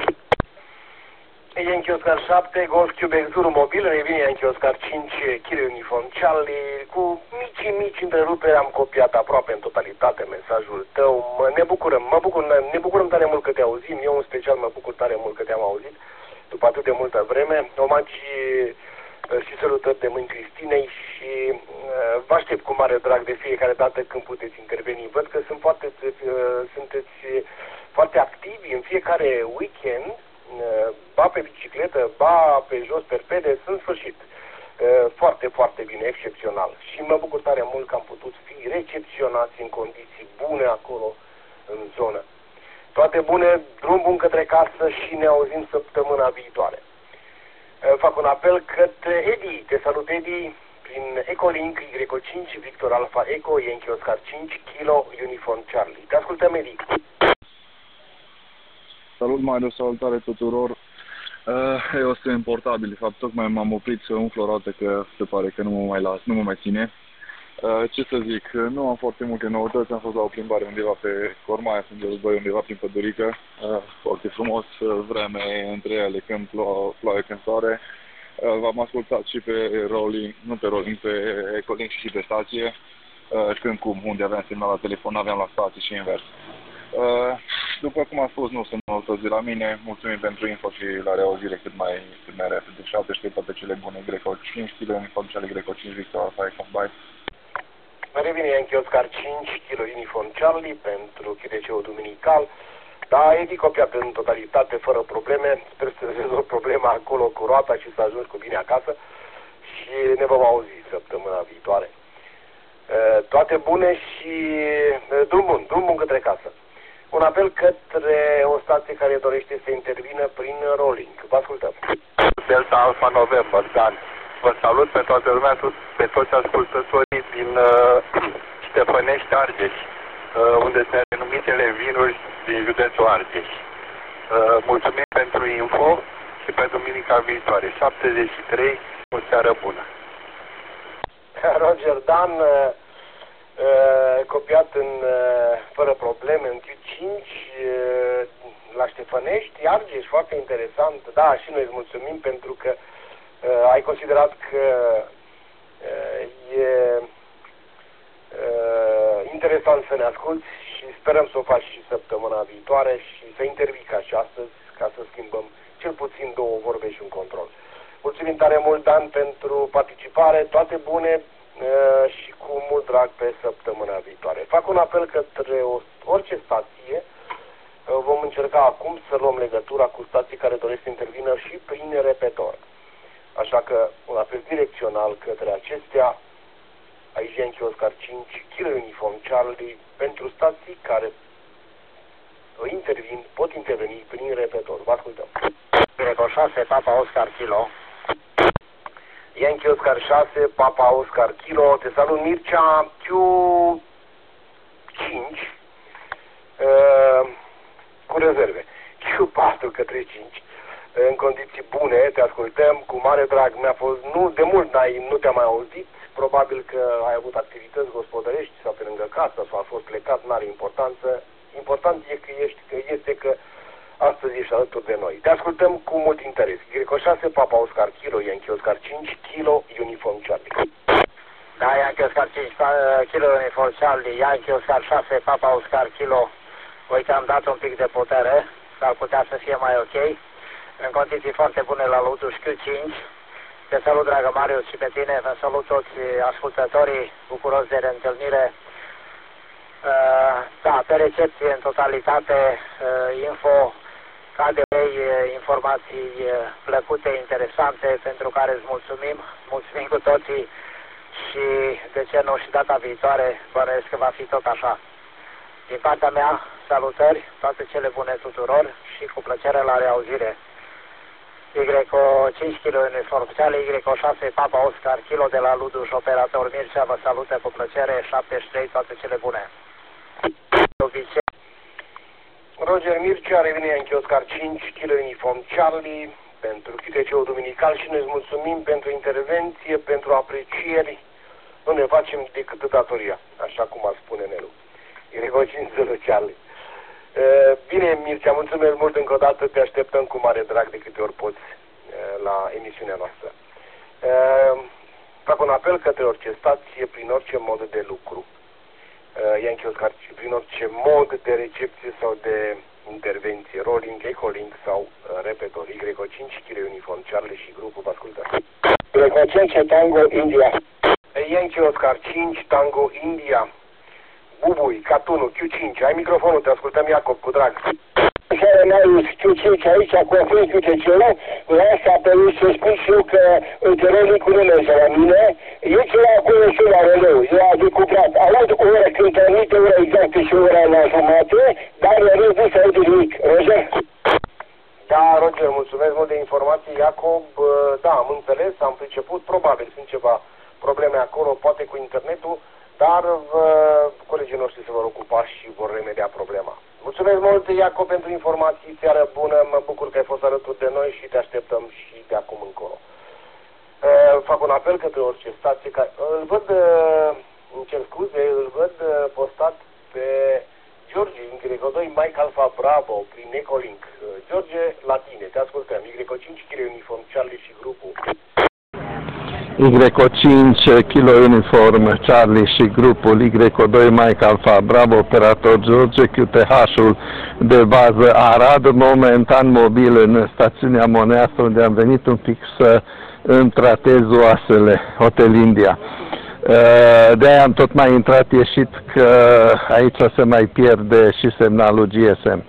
A: Yankee Oscar șapte, Golf, Quebec, Zulu, Mobil, revine Yankee Oscar cinci, Kilo Uniform Charlie. Cu mici, mici întreruperi am copiat aproape în totalitate mesajul tău. Mă, ne bucurăm, mă bucur, ne bucurăm tare mult că te auzim. Eu în special mă bucur tare mult că te-am auzit după atât de multă vreme. Omagi și salutări de mâini Cristinei și uh, vă aștept cu mare drag de fiecare dată când puteți interveni. Văd că sunt foarte, uh, sunteți foarte activi în fiecare weekend, uh, ba pe bicicletă, ba pe jos, perpede, în sfârșit. Uh, foarte, foarte bine, excepțional. Și mă bucur tare mult că am putut fi recepționați în condiții bune acolo, în zonă. Toate bune, drum bun către casă și ne auzim săptămâna viitoare. Fac un apel către Eddie. Te salut, Eddie, prin Ecolink Y O cinci, Victor Alpha Eco, Yankee Oscar cinci, Kilo Uniform Charlie. Te ascultăm, Eddie.
K: Salut, Mario, salutare tuturor. Uh, eu sunt importabil, de fapt, tocmai m-am oprit să umfl o roată, că se pare că nu mă mai las, nu mă mai ține. Uh, ce să zic, nu am foarte multe noutăți, am fost la o plimbare undeva pe Cormaia, sunt de război undeva prin pădurică, uh, foarte frumos, vreme între ele, când ploaie, ploaie când soare. Uh, v-am ascultat și pe Rolling, nu pe Rolling, pe Ecolink și pe stație, uh, când cum, unde aveam semnal la telefon, aveam la stație și invers. Uh, după cum am spus, nu sunt noutăți de la mine, mulțumim pentru info și la reauzire cât mai, cât mai repede. Și alte știu toate cele bune, Y O cinci, Kilo Uniform Charlie, Y O cinci, Victor Alpha Eco, bye.
A: Revine Yankee Oscar cinci, Kilo Uniform Charlie pentru Q T C-ul duminical. Da, Eddie copiat în totalitate, fără probleme. Sper să rezolv problema acolo cu roata și să ajungi cu bine acasă. Și ne vom auzi săptămâna viitoare. Toate bune și drum bun, drum bun către casă. Un apel către o stație care dorește să intervină prin Rolling. Vă ascultăm.
F: Delta Alpha November, Dan. Vă salut pe toată lumea, pe toți ascultătorii din uh, Ștefănești, Argeș, uh, unde sunt renumitele vinuri din județul Argeș. Uh, mulțumim pentru info și pe duminica viitoare. șaptezeci și trei, o seară bună.
A: Roger Dan, uh, uh, copiat în, uh, fără probleme în Q cinci, uh, la Ștefănești, Argeș, foarte interesant. Da, și noi îți mulțumim pentru că uh, ai considerat că uh, e uh, interesant să ne asculți și sperăm să o faci și săptămâna viitoare și să intervii ca și astăzi, ca să schimbăm cel puțin două vorbe și un control. Mulțumim tare mult, Dan, pentru participare, toate bune uh, și cu mult drag pe săptămâna viitoare. Fac un apel către o, orice stație. Uh, vom încerca acum să luăm legătura cu stații care doresc să intervină și prin repetor. Așa că un apel direcțional către acestea, aici Yankee Oscar cinci, Kilo Uniform Charlie, pentru stații care intervin, pot interveni prin repetor. Vă ascultăm.
I: Greco șase, Papa Oscar Kilo.
A: Yankee Oscar șase, Papa Oscar Kilo. Te salut, Mircea. Q cinci uh, cu rezerve. Q patru către cinci. În condiții bune, te ascultăm cu mare drag. Mi-a fost, nu, de mult n-ai, nu te-am mai auzit. Probabil că ai avut activități gospodărești sau pe lângă casă sau a fost plecat, n-are importanță. Important e că ești, că este că astăzi ești alături de noi. Te ascultăm cu mult interes. Greco șase, Papa Oscar Kilo, Yankee Oscar cinci, Kilo Uniform Charlie.
I: Da, Yankee Oscar cinci, Kilo Uniform Charlie, Yankee Oscar șase, Papa Oscar Kilo. Uite, am dat un pic de putere, s-ar putea să fie mai ok. În condiții foarte bune la Luduș Q cinci. Te salut, dragă Marius, și pe tine. Vă salut toți ascultătorii, bucuros de reîntâlnire. Uh, da, pe recepție în totalitate, uh, info, ca de obicei, informații uh, plăcute, interesante, pentru care îți mulțumim, mulțumim cu toții și, de ce nu, și data viitoare, bănuiesc că va fi tot așa. Din partea mea, salutări, toate cele bune tuturor și cu plăcere la reauzire. Greco cinci Kilo Uniform Charlie, Greco șase, Papa Oscar Kilo de la Luduș, operator Mircea, vă salută cu plăcere, șaptezeci și trei, toate cele bune.
A: Roger Mircea, revine Yankee Oscar cinci, Kilo Uniform Charlie, pentru Q T C-ul duminical și noi îți mulțumim pentru intervenție, pentru aprecieri. Nu ne facem decât datoria, așa cum ar spune Nelu. Greco cinci Zulu Charlie. Bine, Mircea, mulțumesc mult încă o dată, te așteptăm cu mare drag de câte ori poți la emisiunea noastră. Fac un apel către orice stație, prin orice mod de lucru. Yankee Oscar, prin orice mod de recepție sau de intervenție, rolling, echo-link sau repetor. Greco cinci, Kilo Uniform Charlie și grupul, vă ascultă.
I: Greco cinci, Tango India.
A: Yankee Oscar cinci, Tango India. Bubui, Catunu, Q cinci, ai microfonul, te ascultăm, Iacob, cu drag.
I: Seara Marius, Q cinci aici, confirm Q T C-ul, la asta apelui să spun și eu că rolling-ul nu merge la mine, eu ce la acolo și la releu, eu a decuplat, aud o oră când trimite, ora exactă și ora la jumate, dar la rest nu se aude nimic. Roger?
A: Da, Roger, mulțumesc mult de informații, Iacob, da, am înțeles, am priceput, probabil sunt ceva probleme acolo, poate cu internetul, dar vă, colegii noștri se vor ocupa și vor remedia problema. Mulțumesc mult, Iacob, pentru informații, seară bună, mă bucur că ai fost alături de noi și te așteptăm și de acum încolo. Uh, fac un apel către orice stație, care, îl văd, uh, îmi cer scuze, îl văd uh, postat pe George, în Greco doi, Mike Alpha Bravo, prin Ecolink. Uh, George, la tine, te ascultăm, Greco cinci, Kilo Uniform Charlie și grupul.
L: Greco cinci, Kilo Uniform Charlie și grupul Greco doi, Mike Alpha Bravo, operator George, Q T H-ul de bază Arad, momentan mobil în stațiunea Moneasă, unde am venit un pic să îmi tratez oasele, Hotel India. De-aia am tot mai intrat, ieșit, că aici se mai pierde și semnalul G S M.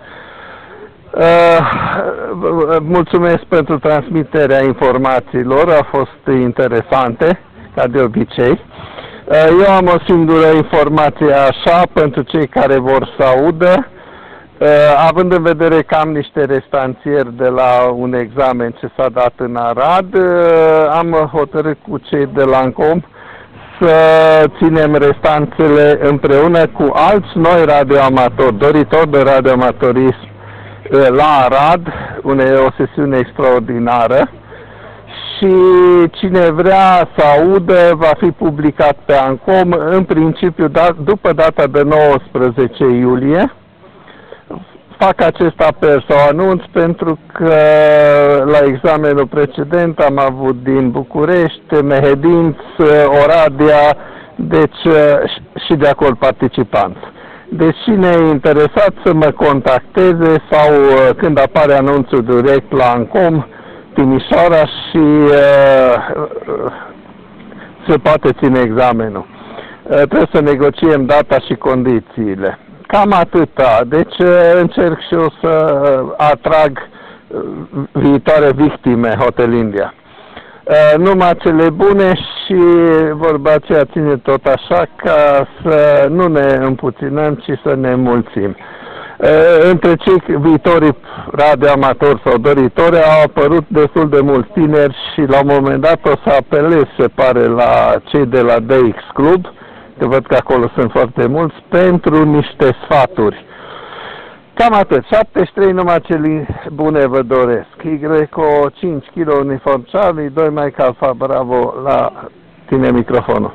L: Uh, mulțumesc pentru transmiterea informațiilor, au fost interesante, ca de obicei. Uh, eu am o singură informație așa, pentru cei care vor să audă. Uh, având în vedere că am niște restanțieri de la un examen ce s-a dat în Arad, uh, am hotărât cu cei de la ANCOM să ținem restanțele împreună cu alți noi radioamatori, doritori de radioamatorism la Arad, une, o sesiune extraordinară, și cine vrea să audă va fi publicat pe ANCOM, în principiu da, după data de nouăsprezece iulie. fac acest apel sau anunț pentru că la examenul precedent am avut din București, Mehedinț, Oradea, deci și de acolo participanți. Deci cine e interesat să mă contacteze sau când apare anunțul direct la Ancom Timișoara și uh, se poate ține examenul. Uh, trebuie să negociem data și condițiile. Cam atâta. Deci uh, încerc și eu să atrag uh, viitoare victime Hotel India. Uh, numai cele bune și vorba aceea ține tot așa ca să nu ne împuținăm, ci să ne mulțim. Uh, între cei viitorii radioamatori sau doritori au apărut destul de mulți tineri și la un moment dat o să apelez, se pare, la cei de la D X Club, că văd că acolo sunt foarte mulți, pentru niște sfaturi. Cam atât. șaptezeci și trei numai cele bune vă doresc. Y cinci kilo uniform Charlie, doi Mike Alpha Bravo, la tine microfonul.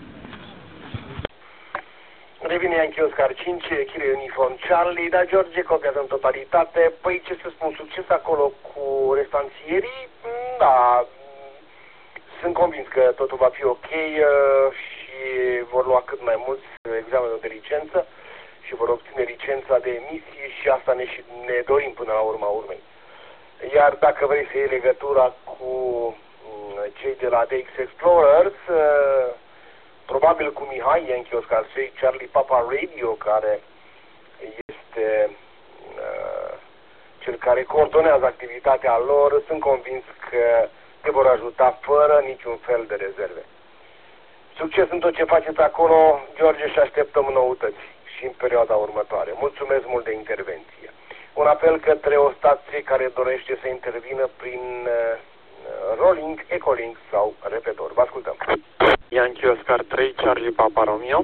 A: Revine Yankee Oscar cinci, kilo uniform Charlie, dar George copiază în totalitate. Păi ce să spun, succes acolo cu restanțierii? Da, sunt convins că totul va fi ok și vor lua cât mai mulți examenul de licență și vor obține licența de emisie și asta ne, și ne dorim până la urma urmei. Iar dacă vrei să iei legătura cu cei de la D X Explorers, probabil cu Mihai Yankee Oscar trei Charlie Papa Radio, care este uh, cel care coordonează activitatea lor, sunt convins că te vor ajuta fără niciun fel de rezerve. Succes în tot ce faceți acolo, George, și așteptăm noutăți și în perioada următoare. Mulțumesc mult de intervenție. Un apel către o stație care dorește să intervină prin uh, rolling, ecolink sau repetor. Vă ascultăm.
G: Yankee Oscar trei, Charlie Papa Romeo.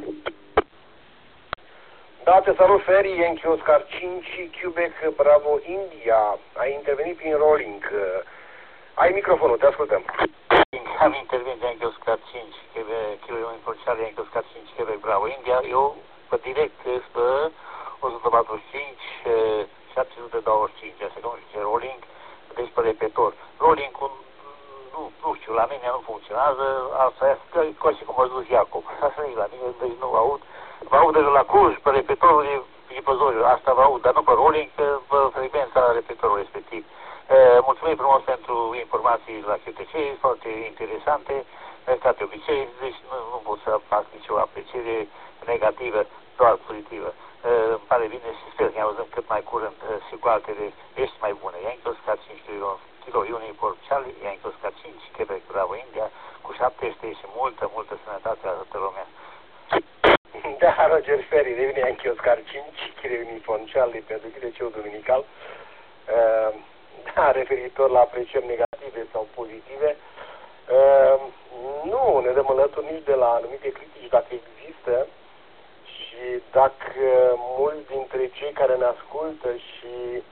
A: Da, te salut, Ferry, Yankee Oscar cinci, Quebec, Bravo, India. Ai intervenit prin rolling. Ai microfonul, te ascultăm.
M: Am intervenit Yankee Oscar cinci, Kilo Uniform Charlie, Yankee Oscar cinci, Quebec, Bravo, India. Eu, pe direct, pe o sută patruzeci și cinci, șapte sute douăzeci și cinci, asta nu știu ce, rolling, deci pe repetor. Rolling cu Nu, nu știu, la mine nu funcționează, asta e ca și cum a zis Iacob. Asta e la mine, deci nu vă aud. Vă aud de la Cluj, pe repetorul e, e pe Zoriu, asta vă aud, dar nu pe rolling, pe frecvența repetorului respectiv. E, mulțumim frumos pentru informații la C T C, foarte interesante, ca de obicei, deci nu, nu pot să fac nicio apreciere negativă, doar pozitivă. E, îmi pare bine și sper că ne auzăm cât mai curând și cu altele vești mai bune. Yankee Oscar cinci Kilo Uniform Charlie, Yankee Oscar cinci, Quebec, Bravo, India, cu șaptezeci și multă, multă sănătate la toată lumea.
A: Da, Roger Ferry, devine Yankee Oscar cinci, Kilo Uniform Charlie, pentru G D C-ul duminical. Uh, da, referitor la aprecieri negative sau pozitive, uh, nu ne dăm înlături nici de la anumite critici, dacă există, și dacă mulți dintre cei care ne ascultă și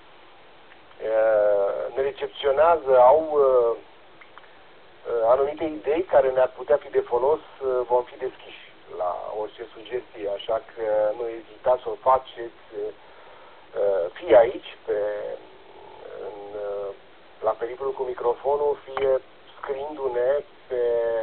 A: ne recepționează, au uh, anumite idei care ne-ar putea fi de folos, uh, vom fi deschiși la orice sugestie, așa că nu ezitați să o faceți, uh, fie aici, pe, în, uh, la pericolul cu microfonul, fie scriindu-ne pe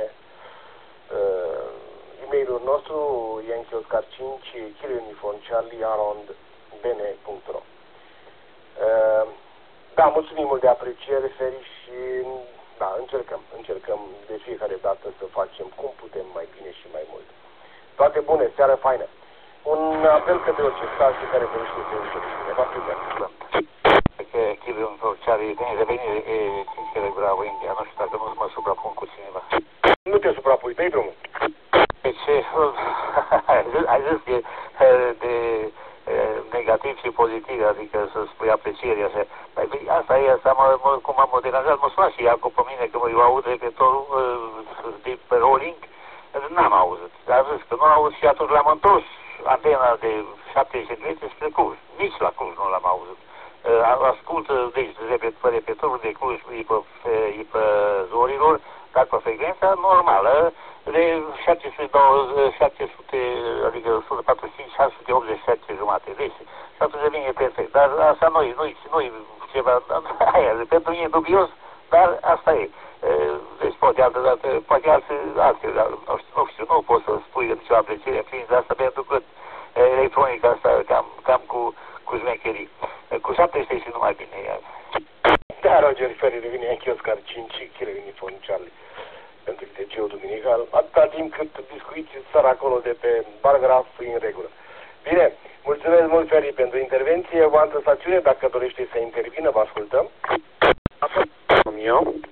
A: uh, e-mailul nostru Yankee Oscar cinci, Kilo Uniform Charlie, arond b n punct ro. Uh, Da, mulțumim mult de apreciere, Ferry, și da, încercăm, încercăm de fiecare dată să facem cum putem mai bine și mai mult. Toate bune, seară faină. Un apel către orice stație care dorește să încerce. Va fi bine.
M: Kilo Uniform Charlie, vine revenire e cinci Quebec, Bravo, India, nu știu dacă nu mă suprapun cu cineva.
A: Nu te suprapui, dă-i drumul.
M: Deci, ai zis de, de negativ și pozitiv, adică să spui aprecieri așa. Păi asta e, asta mă, mă, cum am deranjat, mă suna și Iacob pe mine că mă eu aud repetorul uh, de pe rolling, n-am auzit. Dar zis că nu am auzit și atunci l-am întors antena de șaptezeci de metri spre Cluj. Nici la Cluj nu l-am auzit. Uh, ascult, deci, repet, pe repetorul de Cluj, e pe, e pe Zorilor, dar pe frecvența normală de șapte sute douăzeci, șapte sute, adică o sută patruzeci și cinci, șase sute optzeci și șase jumate. Deci, și atunci vine perfect. Dar asta nu-i, nu-i, nu-i ceva, aia, pentru mine e dubios, dar asta e. Deci poate altă dată, poate alții, alții, dar nu știu, nu știu, nu pot să spui că nicio apreciere în privința asta, pentru că electronica asta cam, cam cu, cu șmecherii. Cu șapte este și numai bine.
A: Da, Roger Ferry revine Yankee Oscar cinci, Kilo Uniform Charlie pentru I T C-ul duminical, atâta timp cât discuiți țara acolo de pe paragraf în regulă. Bine, mulțumesc mult, Ferry, pentru intervenție. O altă stațiune, dacă dorește să intervină, vă ascultăm.
N: Eu?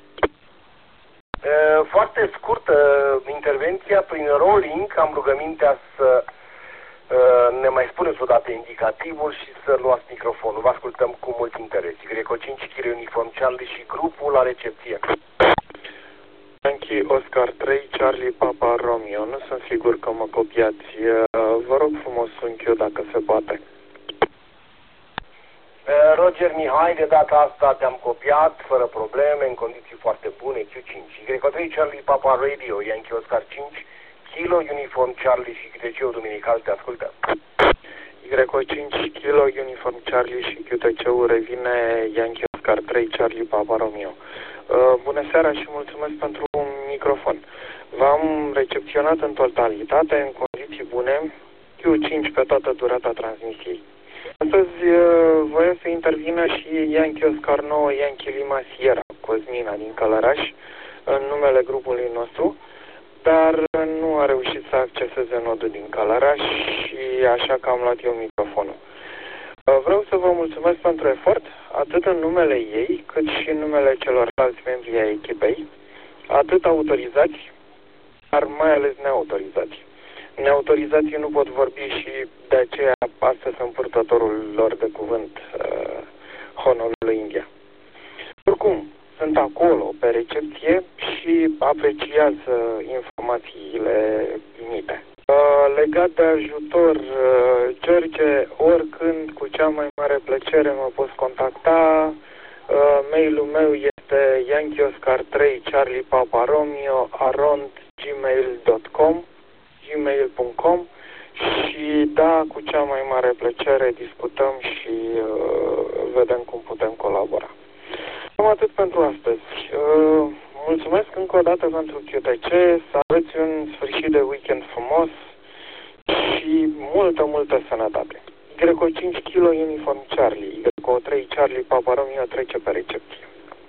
A: Foarte scurtă intervenția prin rolling, am rugămintea să ne mai spuneți odată indicativul și să luați microfonul. Vă ascultăm cu mult interes. Greco cinci, Kilo Uniform Charlie și grupul la recepție.
N: Yankee Oscar trei, Charlie Papa Romeo. Nu sunt sigur că mă copiați. Vă rog frumos unchiul dacă se poate.
A: Roger Mihai, de data asta te-am copiat fără probleme, în condiții foarte bune, Q cinci. Greco trei, Charlie Papa Radio, Yankee Oscar cinci, Kilo Uniform Charlie și Q T C-ul duminical, te ascultă.
N: Greco cinci, Kilo Uniform Charlie și Q T C-ul revine Yankee Oscar trei, Charlie Papa Romeo. Uh, bună seara și mulțumesc pentru un microfon. V-am recepționat în totalitate, în condiții bune, Q cinci pe toată durata transmisiei. Astăzi uh, voia să intervină și Yankee Oscar nouă, Yankee Lima Sierra, Cosmina din Călăraș, în numele grupului nostru, dar nu a reușit să acceseze nodul din Călăraș și așa că am luat eu microfonul. Vreau să vă mulțumesc pentru efort, atât în numele ei, cât și în numele celorlalți membri ai echipei, atât autorizați, dar mai ales neautorizați. Neautorizații nu pot vorbi și de aceea astăzi sunt purtătorul lor de cuvânt, uh, Honorului India. Oricum, sunt acolo pe recepție și apreciază informațiile primite. Uh, legat de ajutor, uh, George, oricând, cu cea mai mare plăcere mă poți contacta. Uh, mailul meu este Yankee Oscar trei, Charlie Papa Romeo, arond gmail punct com, gmail punct com și da, cu cea mai mare plăcere discutăm și uh, vedem cum putem colabora. Cam atât pentru astăzi. Uh, mulțumesc încă o dată pentru Q T C, să aveți un sfârșit de weekend frumos și multă, multă sănătate. Greco cinci, Kilo Uniform Charlie, Greco trei, Charlie Papa Romeo trece pe recepție.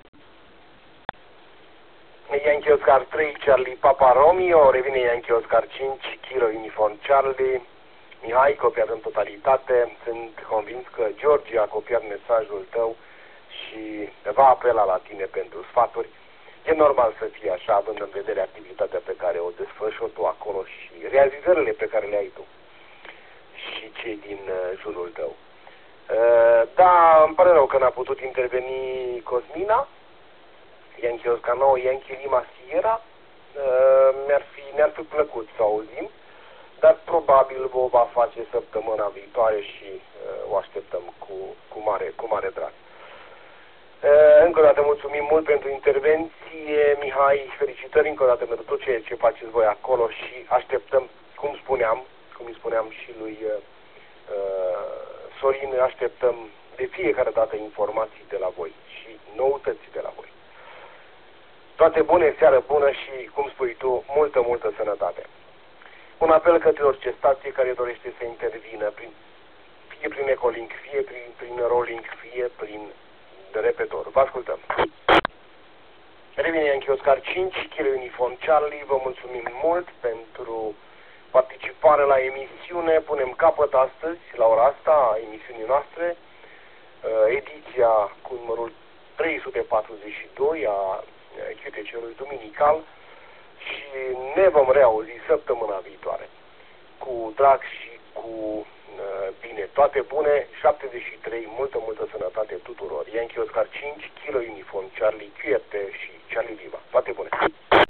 A: Yankee Oscar trei, Charlie Papa Romeo, revine Yankee Oscar cinci, Kilo Uniform Charlie. Mihai, copiat în totalitate, sunt convins că George a copiat mesajul tău și va apela la tine pentru sfaturi. E normal să fie așa, având în vedere activitatea pe care o desfășori tu acolo și realizările pe care le ai tu și cei din uh, jurul tău. Uh, da, îmi pare rău că n-a putut interveni Cosmina, Yankee Oscar nouă, Yankee Lima Sierra. Uh, mi-ar fi, ne-ar fi plăcut să auzim, dar probabil o va face săptămâna viitoare și uh, o așteptăm cu, cu, mare, cu mare drag. Uh, încă o dată mulțumim mult pentru intervenție, Mihai, felicitări încă o dată pentru tot ceea ce faceți voi acolo și așteptăm, cum spuneam, cum îi spuneam și lui uh, Sorin, așteptăm de fiecare dată informații de la voi și noutăți de la voi. Toate bune, seară bună și, cum spui tu, multă, multă sănătate. Un apel către orice stație care dorește să intervină, prin, fie prin Ecolink, fie prin, prin Rolling, fie prin repetor. Vă ascultăm. Revine Yankee Oscar cinci, Kilo Uniform Charlie, vă mulțumim mult pentru participare la emisiune. Punem capăt astăzi, la ora asta, a emisiunii noastre, ediția cu numărul trei sute patruzeci și doi a Q T C-ului duminical și ne vom reauzi săptămâna viitoare. Cu drag și cu bine, toate bune, șaptezeci și trei, multă, multă sănătate tuturor. Yankee Oscar cinci, Kilo Uniform Charlie, Q R T și Charlie Viva. Toate bune!